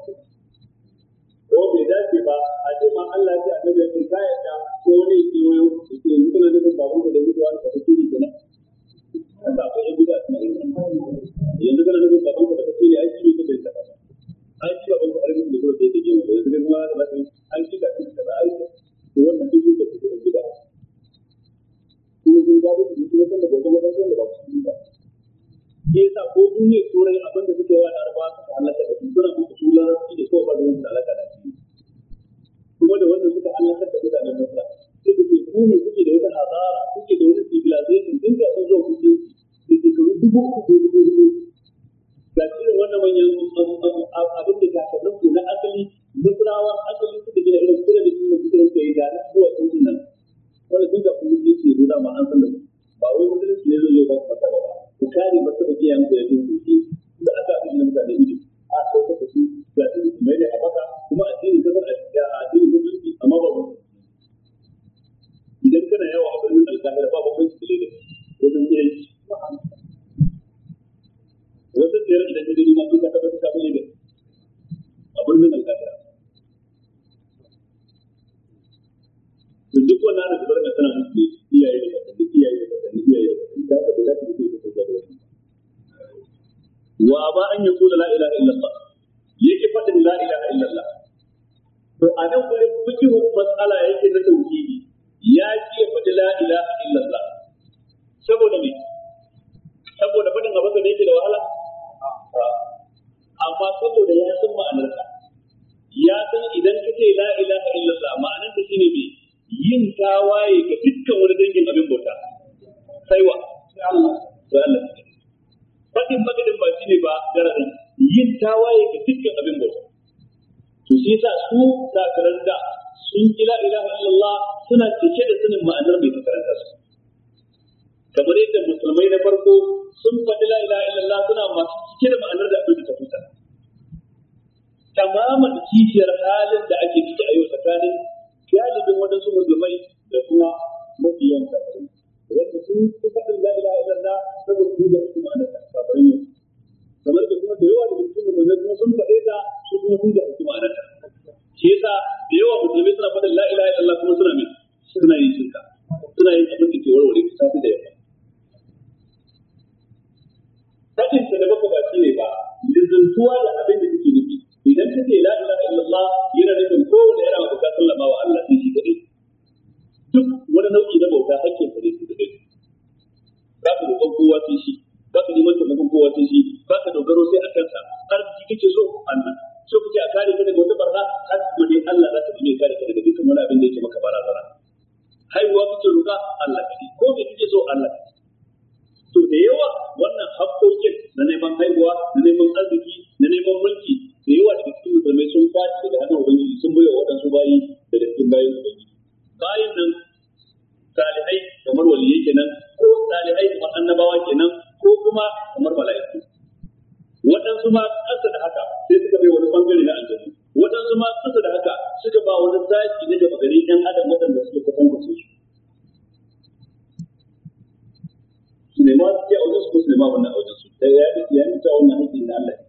Speaker 1: ko bai dace ba a ce ma Allah ya ce annabi ya ce ka yarda ko wani ke wayo ke yanzu kana da babun da mutuwa da kake yi kenan haka akwai yan bid'a suna yin yanzu kana da babun da kake yi aiki ne da kai aiki ba babun da kake yi da zai yi yanzu kuma da ba an shiga cikin da aiki to wannan duk da kake da bid'a kuma sun gado da kuma da gobe da ba su ba ke yasa ko duniya turai abin da suke wa Larabawa suka halaka da su suna muku su Larabci da kawai ba da wani halaka da su kuma da wannan suka halaka da mutanen Misra suka ce ku ne kuke da wata hazara kuke da wani civilization din da sun zo ku ce da shekaru dubu ga irin wannan manyan abin da kakannin ku na asali Misrawa asali suka gina irin kula da sunan suka rinka yi da na zuwa sun nan wanda sun ga kuma ce zo da ma an san da ba wai musulunci ne zai ba ku masaba ba ku kare martaba iyayen ku da bin kuɗi da aka fi ilimin mutane ido a sauka da su ga su mai da abaka kuma addinin kasar addinin musulunci amma ba wannan da zubar da tana musu ne iyaye da kakanni iyaye da kakanni iyaye da kakanni da haka da zaka yi ka kauda da wannan wa ba an yaqula la ilaha illallah yake fadin la ilaha illallah to a nan gurin fikihu mas'ala yake na tauhidi ya ce fadi la ilaha illallah saboda me saboda fadin abin da yake da wahala amma saboda ya san ma'anarsa ya san idan ka ce la ilaha illallah ma'anarsa shine me yin tawaye ga dukkan wani dangin abin bauta sai wa Allah fadin magadin ba shine ba dararin yin tawaye ga dukkan abin bauta to shi yasa su takarar da sun ki la ilaha illallah suna cike da sanin ma'anar mai takaranta su kamar yadda musulmai na farko sun faɗi la ilaha illallah suna masu cike da ma'anar da abin da ta fusa tamaman kishiyar halin da ake ciki a yau tsakanin galibin waɗansu musulmai da kuma mafi yawan kafirai wanda sun fi faɗin la ilaha illallah saboda su da su ma'anar kafirai yau kamar da kuma da yawa da cikin musulmai kuma sun faɗe ta su kuma sun da su ma'anar ta shi yasa da yawa musulmai suna faɗin la ilaha illallah kuma suna yin shirka suna yin abin da ke warware ta safi da yamma faɗin ta da baka ba shi ne ba lizzantuwa da abin da take nufi idan ka ce la ilaha illallah yana nufin kowane yana bauta sallama wa Allah sai shi kadai duk wani nau'i na bauta hakkin sa ne shi kadai ba ka roƙon kowa sai shi ba ka neman taimakon kowa sai shi ba ka dogaro sai a kansa arziki kake so Allah so kake a kare ka daga wata barna har kuma dai Allah za ka bi mai kare ka daga dukkan wani abin da yake maka barazana haihuwa kake roƙa Allah kake ko me kake so Allah kake to da yawa wannan haƙƙoƙin na neman haihuwa na neman arziki na neman mulki da yawa daga cikin musulmai sun kwaci daga hannun ubangiji sun bai wa waɗansu bayi daga cikin bayan ubangiji bayan nan salihai kamar waliyai kenan ko salihai kamar annabawa kenan ko kuma kamar mala'iku waɗansu ma ƙasa da haka sai suka bai wani bangare na aljanna waɗansu ma ƙasa da haka suka ba wani zaki na gaba gari ɗan adam waɗanda suke kwatanta su nema su ke a wajen su ko su nema wannan a wajen su da ya nuna wannan haƙƙin na Allah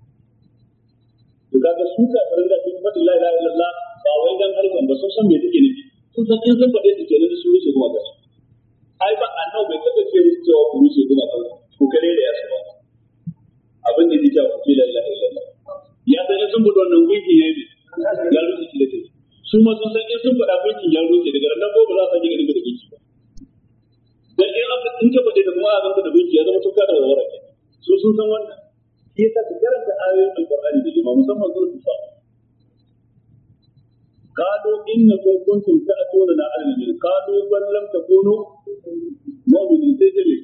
Speaker 1: to kaga su kafirin da sun faɗi la ilaha illallah ba wai dan harkan ba sun san me take nufi sun san in sun faɗe su kenan da su rushe kuma ga su ai ba annabi bai taɓa ce musu cewa ku rushe kuma ga ku kare da yasu ba abin da yake ku ce la ilaha illallah ya san in sun faɗi wannan gunkin ya yi ya rushe shi da kai su ma sun san in sun faɗa gunkin ya rushe daga nan ko ba za su ji da gunki ba dan in ka faɗe da kuma a ganta da gunki ya zama tuka da warwara ke su sun san wannan shi yasa ka karanta ayoyin alqur'ani da jama'a musamman suratul fa قالوا إنكم كنتم تأتوننا على الجن قالوا بل لم تكونوا مؤمنين تجري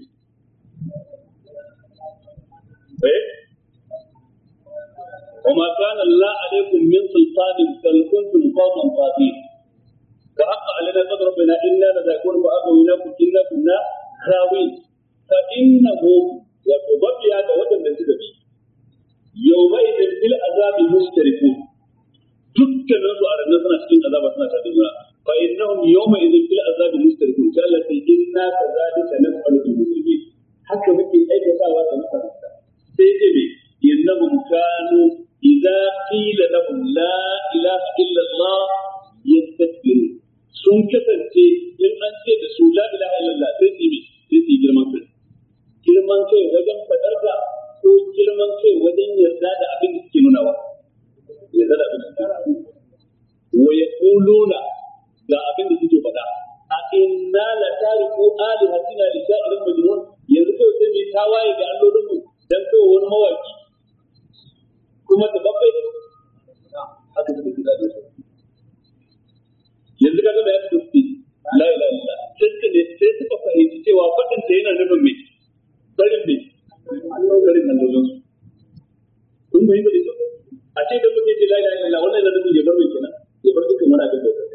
Speaker 1: وما كان الله عليكم من سلطان بل كنتم قوما طاغين فحق علينا قدر ربنا إنا لذاكون فأغويناكم إنا كنا غاوين فإنه وتضبي هذا وجه من سببه يومئذ في العذاب مشتركون dukkanin su a ranar suna cikin azaba suna tare da juna fa innahum yawma idhin fil azabi mustarikun ta Allah sai inna kadhalika naf'alu bil mujrimin haka muke aikatawa da mutane sai dai me innahum kanu idza qila lahum la ilaha illa Allah yastakbirun sun kasance in an ce da su la ilaha illa Allah sai su yi girman kai wajen fadar da ko girman kai wajen yarda da abin da suke nunawa wa yaquluna da abin da suke faɗa a inna la tariku alihatina li sha'irin majnun yanzu kai sai mai tawaye ga allolin mu dan kai wani mawaki kuma da babbai haka suke da su yanzu kaga da yake suke la ilaha illa sai suka fahimci cewa faɗin ta yana nufin me barin me allolin su kun bai da su a ce da mutum ce la ilaha illallah wannan da nufin ya bar mai kenan ya bar dukkan wani abin bautar da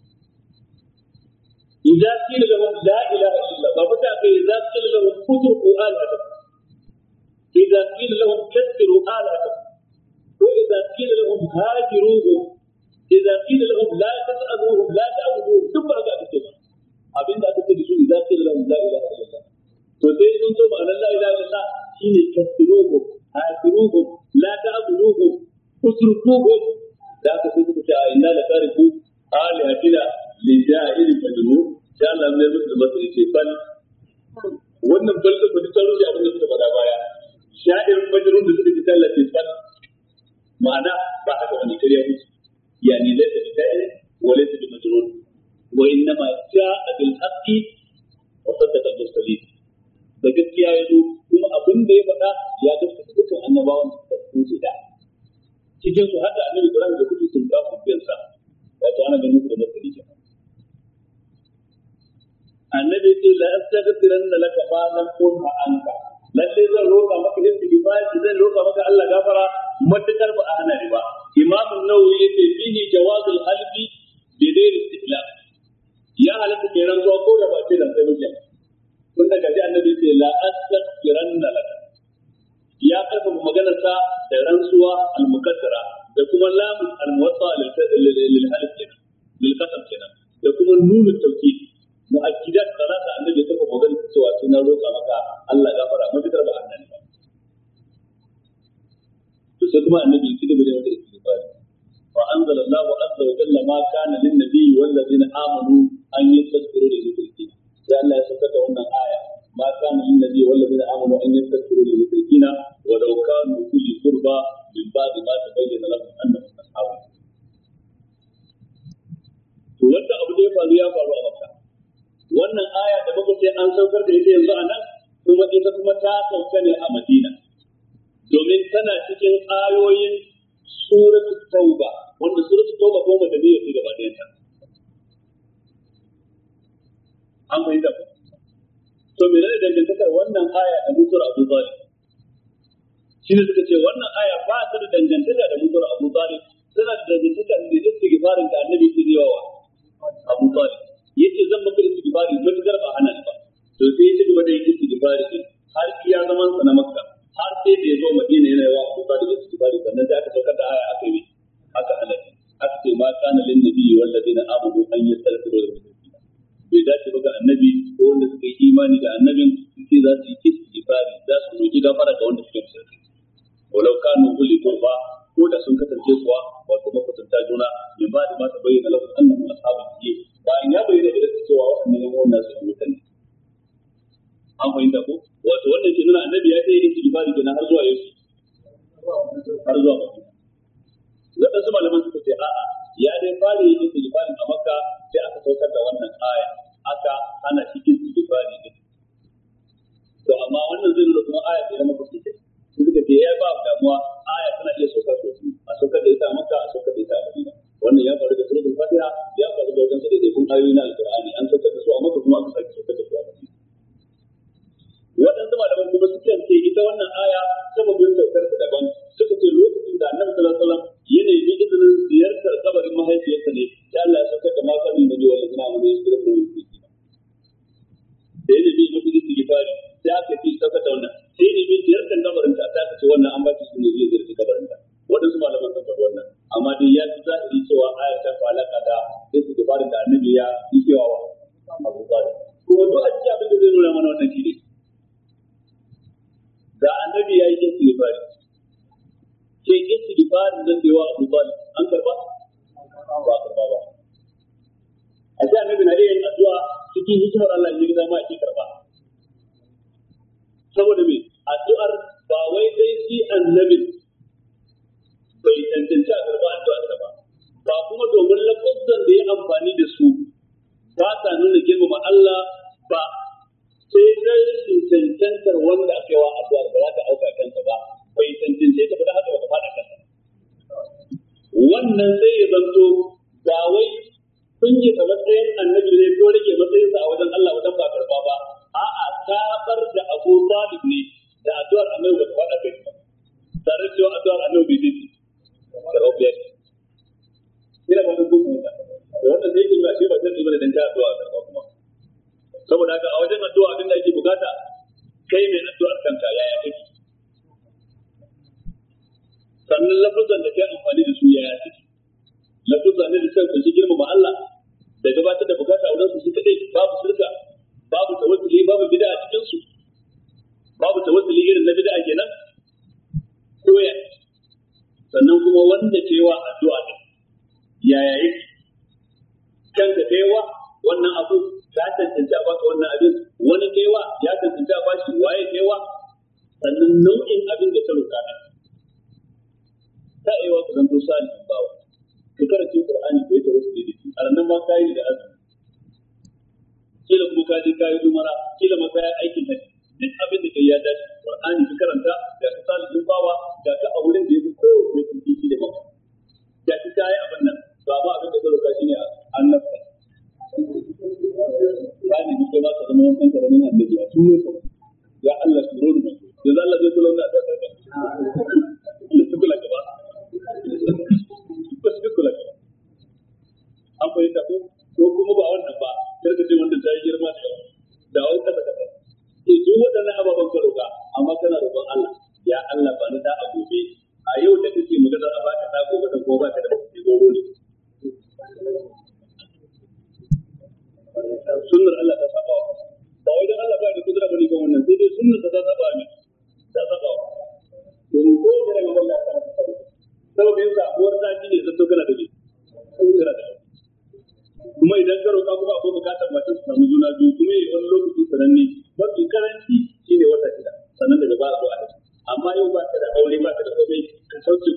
Speaker 1: idza qila lahum la ilaha illallah ba fata kai idza qila lahum kutru alhadakum idza qila lahum kassiru alhadakum wa idza qila lahum hajiruhum idza qila lahum la tas'aluhum la ta'buduhum duk ba ga ake ba abinda aka ce da su idza qila lahum la ilaha illallah to sai sun to ba la ilaha illallah shine kassiruhum hajiruhum la ta'buduhum usrukuhum da aka sai suka ce a inna la tariku alihatina لجاهل مجنون sai Allah ne musu da masali ce fal wannan balda ba ta rushe abin da suka faɗa baya sha'ir majrun da suka ce Allah ce fal ma'ana ba haka wani kariya musu yani laysa bi sha'ir wa laysa bi majrun wa innama ja'a bil haqqi wa saddaqa al mursalin da gaskiya ya zo kuma abin da ya faɗa ya gaskata dukkan annabawan da suka wuce da cikin su hada annabi Ibrahim da kuke sun ga kubiyansa wato ana ganin su da masali kenan annabi ce la astaghfiranna laka ma lam unha anka lalle zan roƙa maka istighfar zan roƙa maka Allah gafara matakar ba a hana ni ba imam an-nawawi yace fihi jawazul halfi bi ghairi istihlal ya halatta ke rantsuwa ko da ba ce da sai mutum kun daga ji annabi ce la astaghfiranna laka ya karfafa maganarsa da rantsuwa al-muqaddara da kuma lamun al-muwatta lil half kenan lil qasam kenan da kuma nunu tawkid mu'akkidat salata annabi ta kuma magana cewa sai na roƙa maka Allah gafara mafitar ba annabi ba to sai kuma annabi ya gaba da wata istighfar wa anzala Allahu azza wa jalla ma kana lin nabiyyi wal ladina amanu an yastaghfiru lil mushrikeen sai Allah ya saka da wannan aya ma kana lin nabiyyi wal ladina amanu an yastaghfiru lil mushrikeen wa law kanu kulli qurba min ba'di ma tabayyana lahum annahum ashabun to wanda abu da ya faru a Makka wannan aya da muka ce an saukar da ita yanzu a nan kuma ita kuma ta sauka ne a Madina domin tana cikin ayoyin suratul Tauba wanda suratul Tauba ko madaniya ce gaba ɗaya ta an fahimta ko to me ne dangantakar wannan aya da mutuwar Abu Talib shine suka ce wannan aya ba ta da dangantaka da mutuwar Abu Talib tana da dangantaka da istighfarin da Annabi ke yi wa Abu Talib yace zan maka istighfari matukar ba hana ni ba to sai ya ci gaba da yin istighfari din har iya zaman sa na Makka har sai da ya zo Madina yana yawa Abu Talib istighfari sannan da aka saukar da aya aka yi aka halaka aka ce ma kana lin nabiyyi wal ladina amanu an yastaghfiru lil mushrikeen bai dace ba ga annabi ko wanda suka yi imani da annabin sai za su yi istighfari za su roki gafara ga wanda suke mushriki walau kanu uli qurba ko da sun kasance kuwa wato makusanta juna min ba da ma ta bayyana lahum annahum ashabul jannah bayan ya bayyana da cewa waɗannan yan wannan su mutane an fahimta ko wato wannan ke nuna annabi ya yi istighfari kenan har zuwa yau har zuwa waɗansu malaman suka ce a'a ya dai fara yin istighfari a Makka sai aka saukar da wannan aya aka ana cikin istighfari din to amma wannan zai nuna kuma aya ce da Makka ce suka ce ya ba damuwa aya tana iya saukar da su a saukar da ita a Makka a saukar da ita a Madina wannan ya faru da suratul Fatiha ya faru da wajen da kun ayoyi na Alqur'ani an saukar da su a Makka kuma aka sake saukar da su a Madina waɗansu malaman kuma suka ce ita wannan aya sababin saukar da daban suka ce lokacin da Annabi sallallahu alaihi wasallam ya nemi izinin ziyartar kabarin mahaifiyarsa ne sai Allah ya saukar da makamin nabi wal ladina amanu yastaghfiru lil da ya nemi mutum istighfari sai aka ce saukar da wannan sai ne bin ziyartar kabarin ta aka ce wannan an ba shi ne zai ziyarci kabarin ta waɗansu malaman sun faɗi wannan amma dai ya fi zahiri cewa ayar ta falaka da istighfarin da Annabi ya yi kewa wa Abu Talib kuma duk a cikin abin da zai nuna mana wannan shi ne da Annabi ya yi istighfari ke istighfarin nan da yawa Abu Talib an karba ba karba ba a sai Annabi na yin addu'a cikin hikimar Allah ne da ma yake karba saboda me addu'ar ba wai dai shi Annabi bai tantance a karba addu'ar ta ba kuma domin lafazan da ya amfani da su ba ta nuna girmama Allah ba sai dai rashin cancantar wanda aka yi wa addu'ar ba za ta auka kansa ba bai tantance ta ba da haka ba ta faɗa kansa wannan sai ya zanto ba wai kun yi ta matsayin Annabi ne ko rage matsayinsa a wajen Allah wajen ba karba ba a'a tabar da Abu Talib ne da addu'ar Annabi ba ta faɗa kansa tare da cewa addu'ar Annabi bai dace da rabiya ina ba mun gudu da wannan zai kin ba shi ba zai bane dan ta addu'a karba kuma saboda haka a wajen addu'a abin da ake bukata kai mai addu'ar kanka yaya kake sannan lafazan da kai amfani da su yaya kake lafazan ne da sai kun girmama Allah da gabatar da bukata a wurin su shi kadai babu shirka babu tawassuli babu bid'a a cikin su babu tawassuli irin na bid'a kenan koya sannan kuma wanda ke wa addu'a din yaya yake kan gidanka kaiwa wannan abu ka tantance a baka wannan abin, wani kaiwa ya tantance a bashi, waye kaiwa, sannan nau'in abin da ta roƙa ne. Ta aiwa ka zanto salihin bawa, ka karanta Qur'ani ko ta wasu da shi, a nan ma kai da azumi. Kila kuma ka je kai umara, kila ma kai aikin haji, duk abin da kai ya dace. Qur'ani ka karanta, ga ka salihin bawa, ga ka a wurin da yake ko da kuke shi da maka. Ya ki kai abin nan, ba abin da ka roƙa shine annabta. Bani muke ba ka zama wannan karamin annabi a tuno ka. Ya Allah subhanahu wa ta'ala. Yanzu Allah zai kula da ta saka. Allah ya kula ka ba. Ba su kula ka. An fahimta ko kuma ba wannan ba, kar ka ce wanda ta yi girma da yawa. Da wani kasa kasa. Duk waɗannan ababen ka roƙa, amma kana roƙon Allah. Ya Allah ba ni da a gobe. A yau da kake magana a baka da gobe da gobe ka da goro ne. Sunnar Allah ta saba wa ba wai dan Allah ba da kudura bane kan wannan, sai dai sunnar ta saba ne ta saba wa to ko da daga Allah ta saba saboda yin sabuwar zaki ne zato kana da kuma idan ka roƙa kuma akwai bukatar mace su samu juna biyu kuma yi wani lokaci sananne mafi karanci shine wata shida sannan daga ba a zo a dace amma yau ba ka da aure ba ka da komai ka sauke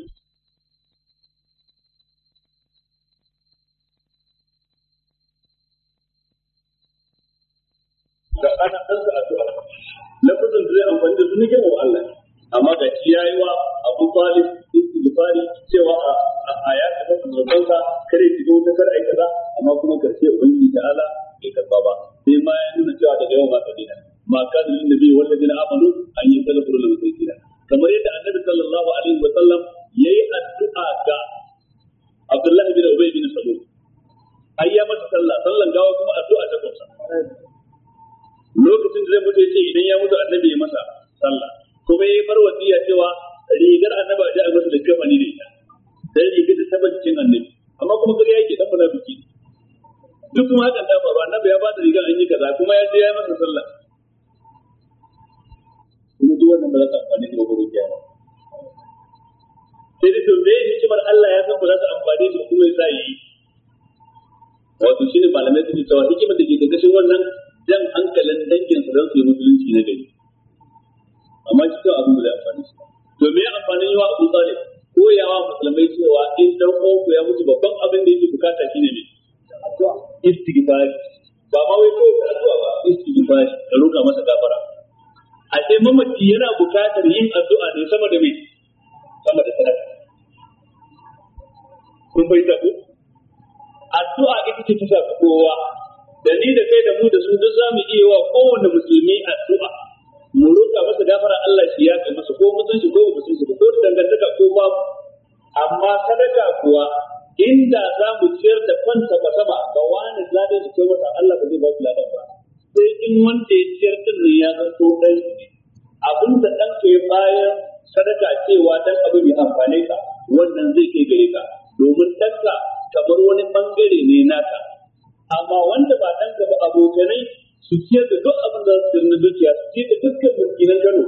Speaker 1: da ana ɗansa addu'a lafazin da zai amfani da su ne wa Allah amma ga shi yayi wa Abu Talib istighfari cewa a ya ka san zubansa kare ki go ta kar ai kaza amma kuma karshe ubangiji ta'ala bai karba ba sai ma ya nuna cewa daga yau ma ka dina ma kana lin nabi wal ladina amanu an yastaghfiru lil mushrikeena kamar yadda annabi sallallahu alaihi wa sallam yayi addu'a ga Abdullah bin Ubay bin Salul ayya masa sallan gawa kuma addu'a ta kunsa lokacin da zai mutu yace idan ya mutu annabi ya masa sallah kuma yayi bar wasiya cewa rigar annabi a ji a masa da kafani da ita dan rigar da tabbacin annabi amma kuma gari yake dan munafiki duk kuma hakan da ba annabi ya bada rigar an yi kaza kuma ya je ya masa sallah kuma duk wannan ba za ta amfani da gobe kiyama sai da me hikimar Allah ya san ba za ta amfani da kuma ya sa yi wato shine malamai suke cewa hikimar da ke gargashin wannan jan hankalin dangin su don su yi musulunci na gari amma cikin abin da zai amfani su to me amfanin yawa Abu Talib ko yawa musulmai cewa in dan uwanku ya mutu babban abin da yake bukata shine ne addu'a istighfari ba ma wai kawai addu'a ba istighfari ka roƙa masa gafara a sai mamaci yana bukatar yin addu'a ne sama da me sama da sadaka kun bai da ku addu'a ita ce ta shafi kowa da ni da kai da mu da su duk za mu iya wa kowane musulmi addu'a mu roƙa masa gafara Allah shi ya kai masa ko mutum shi ko mutum shi ko dangantaka ko babu amma sadaka kuwa inda za mu ciyar da kwanta ba sama ga wani ladan shi kai masa Allah ba zai ba su ladan ba sai in wanda ya ciyar din ne ya zanto dan shi abin da dan ka ya bayar sadaka cewa dan abin ya amfane ka wannan zai kai gare ka domin danka kamar wani bangare ne naka amma wanda ba danka ba abokanai su ciyar da duk abin da su na dukiya su ciyar da dukkan miskinan Kano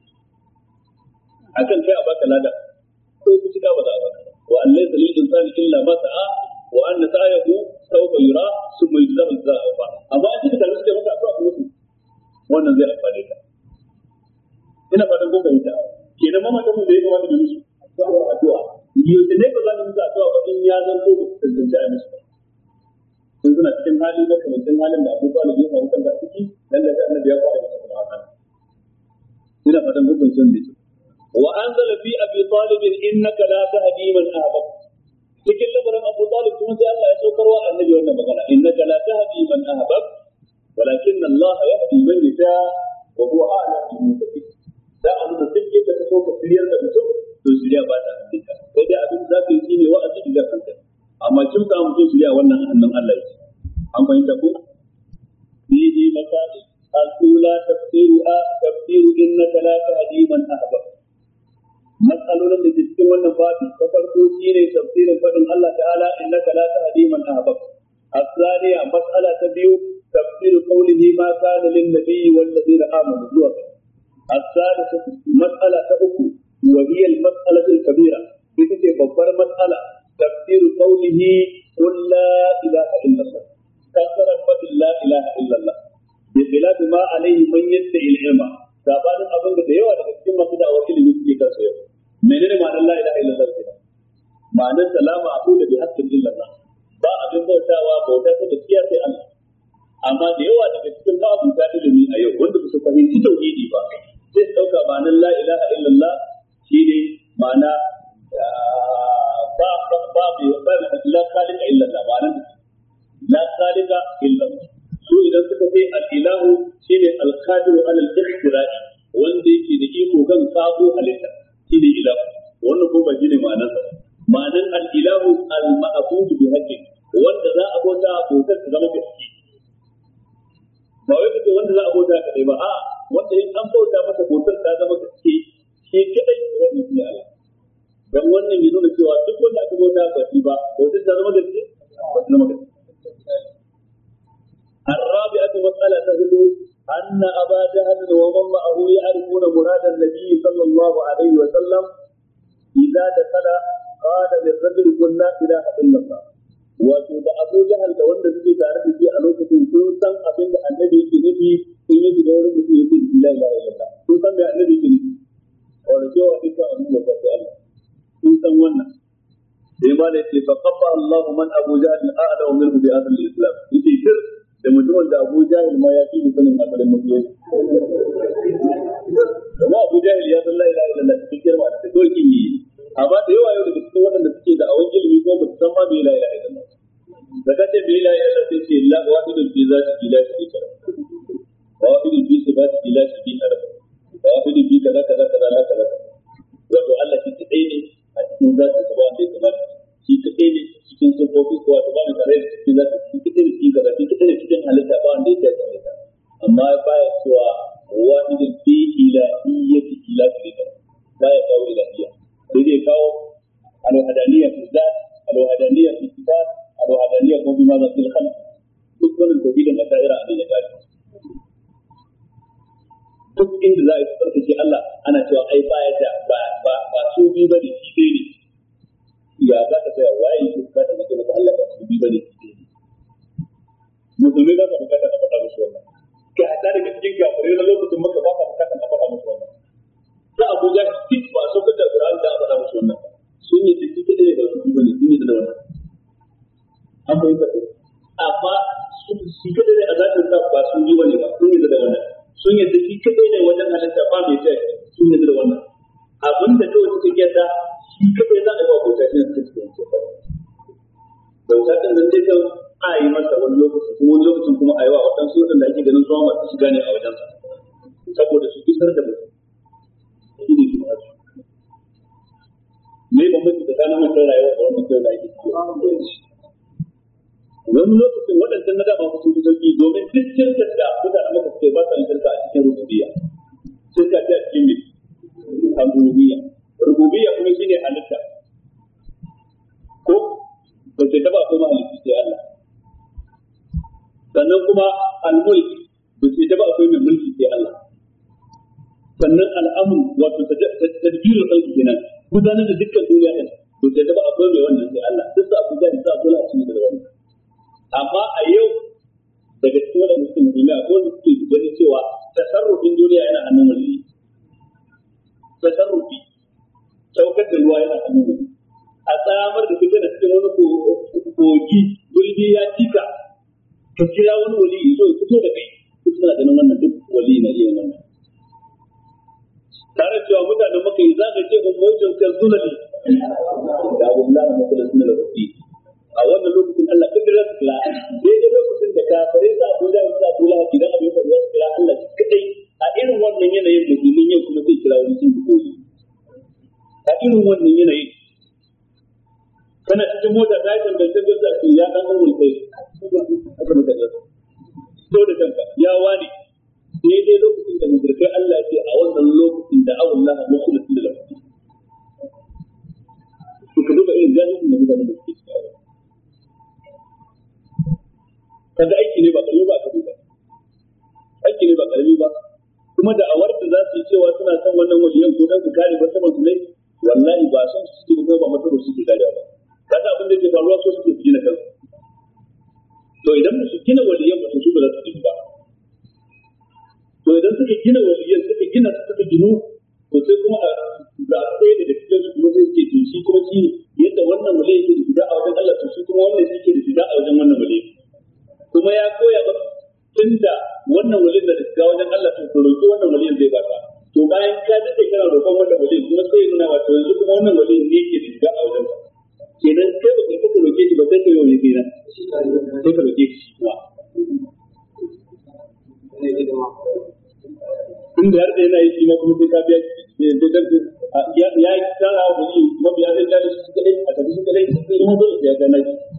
Speaker 1: akan kai a baka lada ko ku cika ba za a baka wa an laysa lil insani illa ma sa'a wa anna sa'yahu sawfa yura thumma yujzahu al-jaza amma an cika tare suke maka addu'a kuma wannan zai amfane ka ina fatan ko fahimta kenan mama ta mun da ya kamata da musu addu'a yau da ne ba za mu musu addu'a ba in ya zanto ba su tantance a musu sun suna cikin hali na kamancin halin da abubuwa da biyu samu kanka ciki dan da annabi ya fara masa kuma haka ina fatan ko fahimta ne wa anzala fi abi talib innaka la tahdi man ahbabta cikin lamarin Abu Talib kuma sai Allah ya saukarwa annabi wannan magana innaka la tahdi man ahbabta walakin Allah yahdi man yasha wa huwa a'lamu bil muttaqin da abu da duk yadda ka so ka siriyar da mutum to siriya ba ta hannunka sai dai abin da zaka yi shine wa'azi da kanka amma kin ka mutum siriya wannan hannun Allah yake an fahimta ko bihi masal al-ula tafsiru innaka la tahdi man ahbabta matsalolin da ke cikin wannan babi ta farko shine tafsirin fadin Allah ta'ala innaka la tahdi man ahbabta الثانية مسألة تبيو تفسير قوله ما كان للنبي والذين آمنوا ذوقا الثالثة مسألة أخرى وهي المسألة الكبيرة بتتي ببر مسألة تفسير قوله قل لا إله إلا الله ma alaihi man yatta'i ilma sabanin abin da yawa daga cikin masu da'awar ilimi suke kansa yau menene ma'anar la ilaha illallah kenan ma'anar salama abu da bi haqqin illallah ba abin bautawa bauta ta gaskiya sai Allah amma da yawa daga cikin ma'abuta ilimi a yau wanda su fahimci tauhidi ba sai su dauka ma'anar la ilaha illallah shine ma'ana ba la khaliqa illallah ma'anar la khaliqa illallah su idan suka ce al-ilahu shine al-qadiru ala al-ikhtira'i wanda yake da iko kan kago halitta shine ilahu wannan ko ba shine ma'anar sa ma'anar al-ilahu al-ma'budu bi haqqi wanda za a bauta bautar ta zama gaske ba wai kace wanda za a bauta kadai ba a wanda in an bauta masa bautar ta zama gaske shi kadai wannan shine Allah dan wannan ya nuna cewa duk wanda aka bauta ba shi ba bautar ta zama gaske ba ta zama gaske الرابعة مسألة هدوء أن أبا جهل ومن معه يعرفون مراد النبي صلى الله عليه وسلم إذا دخل قال للرجل قل لا إله إلا الله wato da Abu Jahal da wanda suke tare da shi a lokacin sun san abin da annabi yake nufi sun yi da wani mutum yake la ilaha illallah sun san me annabi yake nufi wanda cewa dukkan abubuwa ba sai Allah sun san wannan sai ma da yake fa qabba Allah man Abu Jahal a'lamu minhu bi asl al-islam yake shir da mutumin da Abu Jahil ma ya fi sanin asalin musulunci kuma Abu Jahil ya san la ilaha illallah cikin girma da dokin yi amma da yawa yau daga cikin waɗanda suke da awon ilimi ko ba su san ma me la ilaha illallah da kace me la ilaha illallah sai ce la wahidun fi zati la sharika lahu wahidun fi sifati la sharika lahu wahidun fi kaza kaza kaza la kaza wato Allah shi kadai ne a cikin zati sa ba wanda ya kamata shi kadai ne cikin sufofi ko wato ba mai tare da cikin zati shi kadai ne cikin kaza shi kadai ne cikin halitta ba wanda ya halitta amma baya cewa wahidun fi ilahiyyati la sharika lahu baya kawo ilahiyya sai dai kawo al-wahdaniya fi zat al-wahdaniya fi sifat al-wahdaniya ko bi mazal fil khalq duk wannan tauhidin da ta'ira a cikin gari duk inda za a yi tsarkake Allah ana cewa ai baya da ba su bi bane shi dai ne ya za ka tsaya waye ke bukata da kuma Allah ba su bi bane shi dai ne musulmi ba ka bukata da faɗa musu wannan ka hada daga cikin kafirai na lokacin maka ba ka bukata da faɗa musu wannan da Abu Jahil duk ba so ka da Qur'an da faɗa musu wannan sun yi duk da ne ba su bi bane sun yi da wannan an bai ka amma su kada ne a zatin sa ba su bi bane ba sun yi da wannan sun yi shi kadai ne wajen halitta ba mai tsaye sun yi da wannan abin da kawai suke yadda shi kadai za a yi wa bauta shi ne cikin cikin bauta din nan dai kan a yi masa wani lokacin kuma a yi wa waɗansu waɗanda ake ganin su masu shiga ne a wajensa saboda su isar da mutum shi ne kuma su me bambanci tsakanin mutum rayuwa da wannan kyau da ake wani lokacin waɗancan na dama sun fi sauƙi domin duk shirkar da mutane maka suke ba sa yin shirka a cikin rububiyya shirka ce a cikin mai rububiyya kuma shine halitta ko ba ce ta ba akwai mahalicci sai Allah sannan kuma al-mulk ba ce ta ba akwai mai mulki sai Allah sannan al'amru wato tadbirul khalqi kenan gudanar da dukkan duniya din ba ce ta ba akwai mai wannan sai Allah duk sa abu da sa kula a cikin da wannan amma a yau daga cikin wadanda suke musulmi a kowane suke ganin cewa tasarrufin duniya yana hannun wani tasarrufi saukar da ruwa yana hannun wani a tsamar da fita da cikin wani kogi gulbi ya cika ka kira wani wali ya zo ya fito da kai duk suna ganin wannan duk wali na iya wannan tare cewa mutanen maka yi zaga ce mun mawujin kan zulali da abdullahi na kula suna da kuɗi a wannan lokacin Allah kadai za su kira daidai lokacin da kafirai za su da za su lafi idan abin da za su kira Allah kadai a irin wannan yanayin musulmin yau kuma zai kira wani sun koyi a irin wannan yanayin kana cikin mota ta yi tambayar da su ya dan umul kai aka maka da so da kanka ya wani daidai lokacin da musulmai Allah ya ce a wannan lokacin da Allah mukhlisin lahu ka duba irin jahilin da mutanen da suke cikin kaga aiki ne ba karami ba ka duba aiki ne ba karami ba kuma da awar da za su yi cewa suna son wannan waliyan ko dan su kare ba saman su ne wallahi ba son su suke ko ba mata su suke kare ba kaga abin da yake faruwa so suke gina kansu to idan su gina waliyan ba su ba za su ji ba suka gina waliyan suka gina suka ginu to sai kuma a ga ɗaya daga cikin su kuma sai suke to shi kuma shi yadda wannan wali yake da fida a wajen Allah to shi kuma wannan yake da fida a wajen wannan wali kuma ya koya ba tunda wannan wali da fida wajen Allah to roƙi wannan wali zai baka to bayan ka dace kana roƙon wannan wali kuma sai nuna wato yanzu kuma wannan wali ne yake da fida a wajen kenan kai ba kai ka roƙe shi ba sai ka yi wani kenan sai ka roƙe shi kuma inda har da yana yi shi ma kuma sai ka biya ya yi tsara wa wali mabiya zai gane su kadai a tafi su kadai sai kuma dole ya gane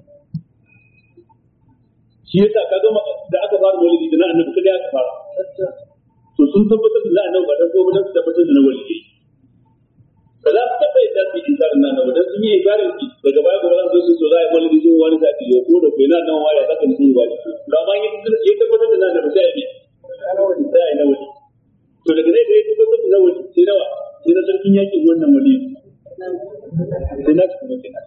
Speaker 1: shi yasa ka gama da aka fara maulidi da na annabi kadai aka fara to sun tabbatar da annabi ba dan ko ba dan su tabbatar da na walidi ba za su taɓa yadda su yi inkarin na annabi dan sun yi inkarin shi daga baya gobe za su so za a yi maulidi sai wani za ta yi ko da kai na nan waya zaka mutum yi wani to amma ya tabbatar da na annabi sai ya yi sai ya yi na wali to daga nan da ya tabbatar da na wali sai nawa sai na sarkin yakin wannan wali sai na kuma kenan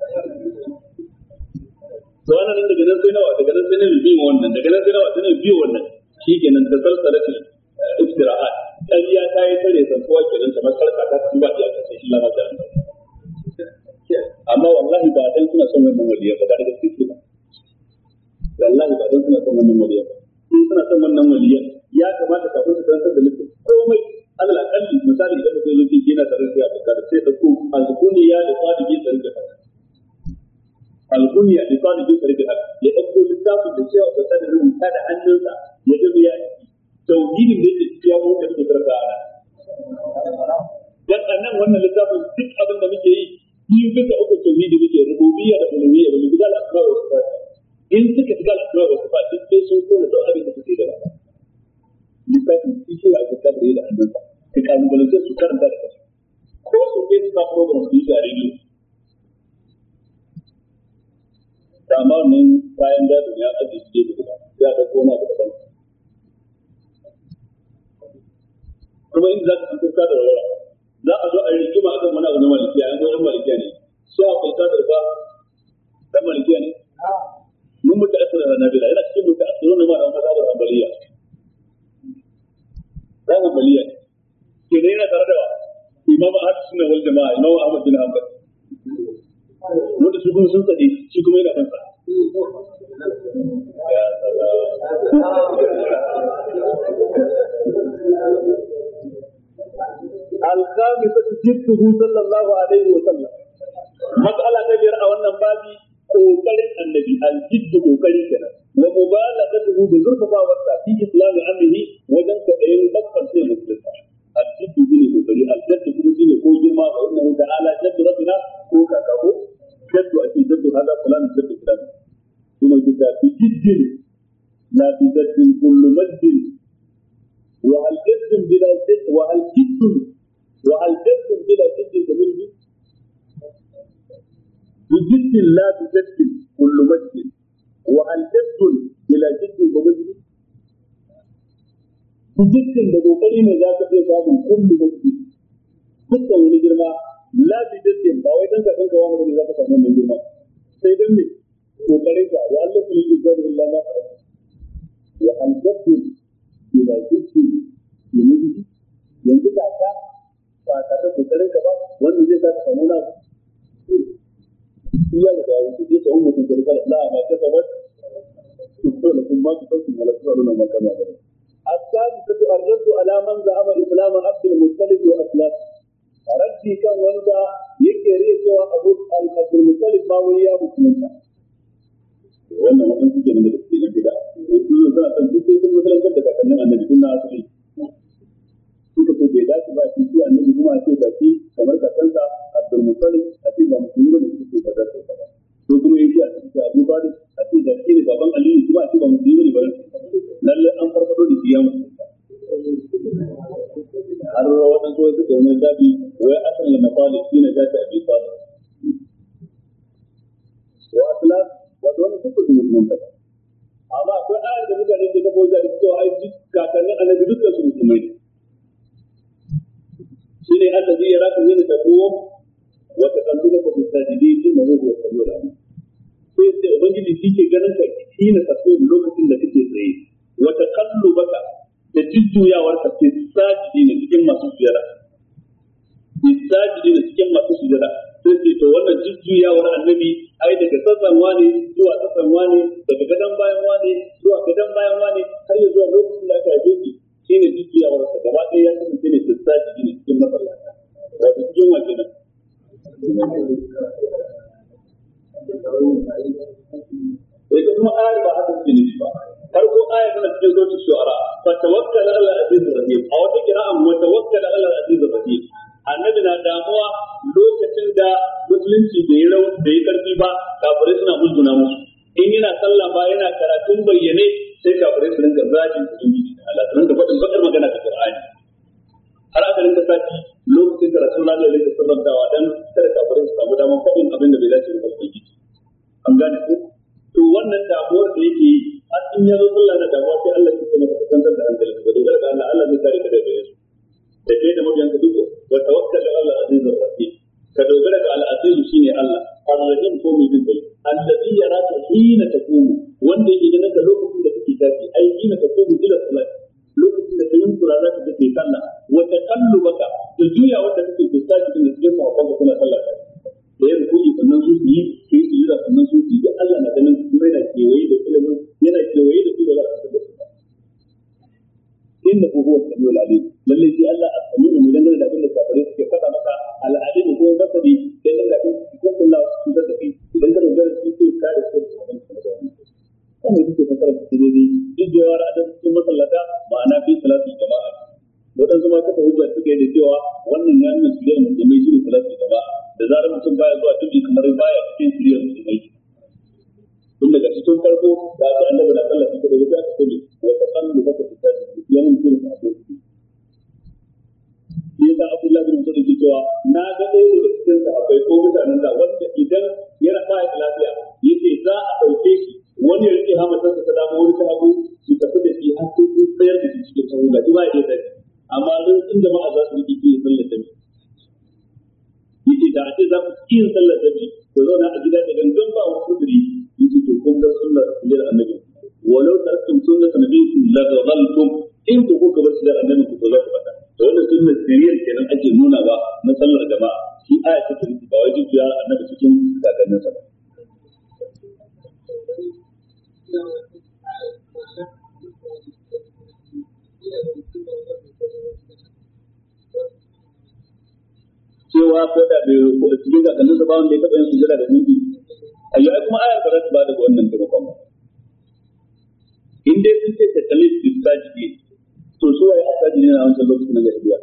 Speaker 1: to wannan nan daga nan sai nawa daga nan sai na biyo wannan daga nan sai nawa sai na biyo wannan shikenan da salsalatul istira'at ƙarya ta yi tare zantuwa kenan kamar sarka ta tafi ba iya sai illa ma da amma wallahi ba dan suna son wannan waliya ba da gaske ba wallahi ba dan suna son wannan waliya ba in suna son wannan waliya ya kamata kafin su tantar da mutum komai alal akalli misali idan mutum yake yana tare da abu kada sai da ku alkuniya da fadibi tare da haka alkuniya da fadibi tare da haka ya dauko littafin da cewa ba ta da rubuta da hannunsa ya ga ya tauhidin da yake cikin mu da muke karanta ana dan annan wannan littafin duk abin da muke yi biyu bisa uku tauhidi muke rububiyya da uluhiyya da muke da asma wa sifat in suka shiga asma wa sifat duk sai sun kona da abin da suke da ba littafin shi ya ga kadai da annan ka kalubale su karanta da kansu ko su ke suna program su yi da rediyo da amma wannan kayan gado ya ajiye su da guda ya da kona da daban kuma inda za ka san turka da rawara za a zo a yi rigima akan wani abu na malikiya yan goyon malikiya ne su a kulka da rufa dan malikiya ne mun mutu asirar hanabila yana cikin mutu asirar na mara mazhabar hanbaliya dan hanbaliya ne ke ne yana tare da wa imam ahmad sunna wal jama'a imam ahmad bin hanbal wanda su kuma sun tsade shi kuma yana kansa ya الخامسة جده صلى الله عليه وسلم مسألة كبيرة أو أن بابي كوكرين النبي الجد كوكرين كنا ومبالغته بزرفة وقتا في إسلام عمه وجن كأين بطل في المسلم الجد دين كوكرين الجد كوكرين كوجرما وإنه تعالى جد ربنا كوكا كهو جد أتي جد هذا فلان جد فلان ثم جد في جد لا بجد كل مجد وهل جد بلا جد وهل جد بلا جد جميل بجد لا بجد كل مجد وهل جد بلا جد ومجد بجد بقوقري ne za ka iya samun kullu mujdi dukkan wani girma la bidda ba wai dan ka kanka wani ne za ka samu wannan girma sai dan ne kokarin ka wa Allah kullu jazza illa ma wa al jaddu ila jiddi mujdi yanzu ka ba tare da kokarin ka ba wanda zai sa ka samu na iya da wasu ke tsawon mutum da rikar Allah ma ta sabar to da kuma ku san kuma Allah subhanahu wa ta'ala الثالثة الرد على من زعم إسلام عبد المطلب وأسلام ردي كان وندا يكري سوى أبو عبد المطلب ما ويا مسلمنا wannan wannan suke da cikin gida su za a san duk sun musulunta da kakannin annabi sunna asali suka ce bai dace ba shi annabi kuma a ce ba shi kamar kakansa Abdul Muttalib a ce ba musulmi ba ne suke ba da sai ba ko kuma yake a cikin Abu Talib a ce da shi ne baban Aliyu kuma a ce ba musulmi ba ne lalle an farfado da shi ya musulunta har wannan so suka wani zabi wai asalin na Talib shi ne dace Abi Talib wa aslan wato wannan duk su musulunta ba amma akwai ayar da mutane da gabo da cewa ai duk kakannin annabi dukkan su musulmai ne shine allazi yaraka min taqum wa taqallubaka fi sajidin innahu huwa as-sami'ul alim sai ubangiji shi ke ganin ka shine taqum lokacin da kake tsaye wa taqallubaka da jujjuyawar sa fi sajidina cikin masu sujada fi sajidina cikin masu sujada sai ce to wannan jujjuyawar annabi ai daga sassan wani zuwa sassan wani, daga gadan bayan wani zuwa gadan bayan wani, har ya zuwa lokacin da aka haife shi shine jujjuyawar sa gaba ɗaya ya kasance ne fi sajidina cikin masallata wato cikin wa kenan ita kuma ayar ba haka take nufi ba farko ayar tana cikin suratul shu'ara fa tawakkal ala al-aziz ar-rahim a wata qira'an wa tawakkal ala al-aziz ar-rahim annabi na damuwa lokacin da musulunci bai rawa bai karfi ba kafirai suna musguna musu in yana sallah ba yana karatun bayyane sai kafirai su rinka zagi ubangiji Allah su rinka faɗin bakar magana da Qur'ani har aka rinka saki lokacin da Rasulullahi sallallahu alaihi wasallam dawa dan kada kafirai su samu damar faɗin abin da bai dace da ubangiji an gane ko to wannan damuwar da yake yi har in ya zo sallah da damuwa sai Allah ya kuma ka tantar da hankali ka dogara ga Allah Allah zai kare ka daga yesu da kai da mabiyan ka duka wa tawakkal ala al-aziz ar-rahim ka dogara ga al-aziz shine Allah ar-rahim ko mai bin kai allazi yaraka hina taqumu wanda yake ganin ka lokacin da kake tafi ai hina taqumu ila salat lokacin da kayin kura za ka je sallah wa taqallubaka da juya wanda kake fistaji da cikin sahabban ka kuna sallah da ya rubuci sannan su yi su yi sujuda sannan su yi Allah na ganin kuma yana kewaye da ilimin yana kewaye da su da za su da su inna huwa as-sami'ul alim lalle shi Allah as-sami'u ne dangane da abin da kafare suke faɗa maka al-alim ko basari dangane da abin da ko Allah su da kai idan ka dogara shi sai ka da su da abin da kuma yake fasara da dai duk da yawa da cikin masallata ma'ana fi salatu jama'a wadansu ma kafa hujja suke da cewa wannan ya nuna sirrin musulmai shi ne salatu jama'a da zarar mutum baya zuwa dubi kamar baya cikin sirrin musulmai tun daga cikin farko da aka annabi da Allah shi da wuta ta ne wata kallu baka fita ya mun sirrin a cikin yasa Abdullahi bin Mas'ud yake cewa na ga ɗaya daga cikin sahabbai ko mutanen da wanda idan yana baya da lafiya yace za a dauke shi wani ya rike hamatarsa ta dama wani ta hagu su tafi da shi har sai sun tsayar da shi cikin sahu ga ba ya da amma ran in jama'a za su rike shi sallar da yace da ake za ku yin sallar da ku zauna a gida da gangan ba wani kudiri yace to kun ga sunnar da annabi walau taraktum sunnata nabiyyi la dhalaltum in ku kuka bar sunnar annabi ku zo ku bata to wannan sunnar sirriyar kenan ake nuna ba na sallar jama'a shi aya ta tabbata ba wai jiya annabi cikin kakannin sa cewa ko da bai cikin kakannin sa ba wanda ya taɓa yin sujada da gunki ayyai kuma ayar ba za ta ba da wannan taimakon ba in dai sun ce tattalin bisajidi to su waye asajidi na wancan lokacin na jahiliya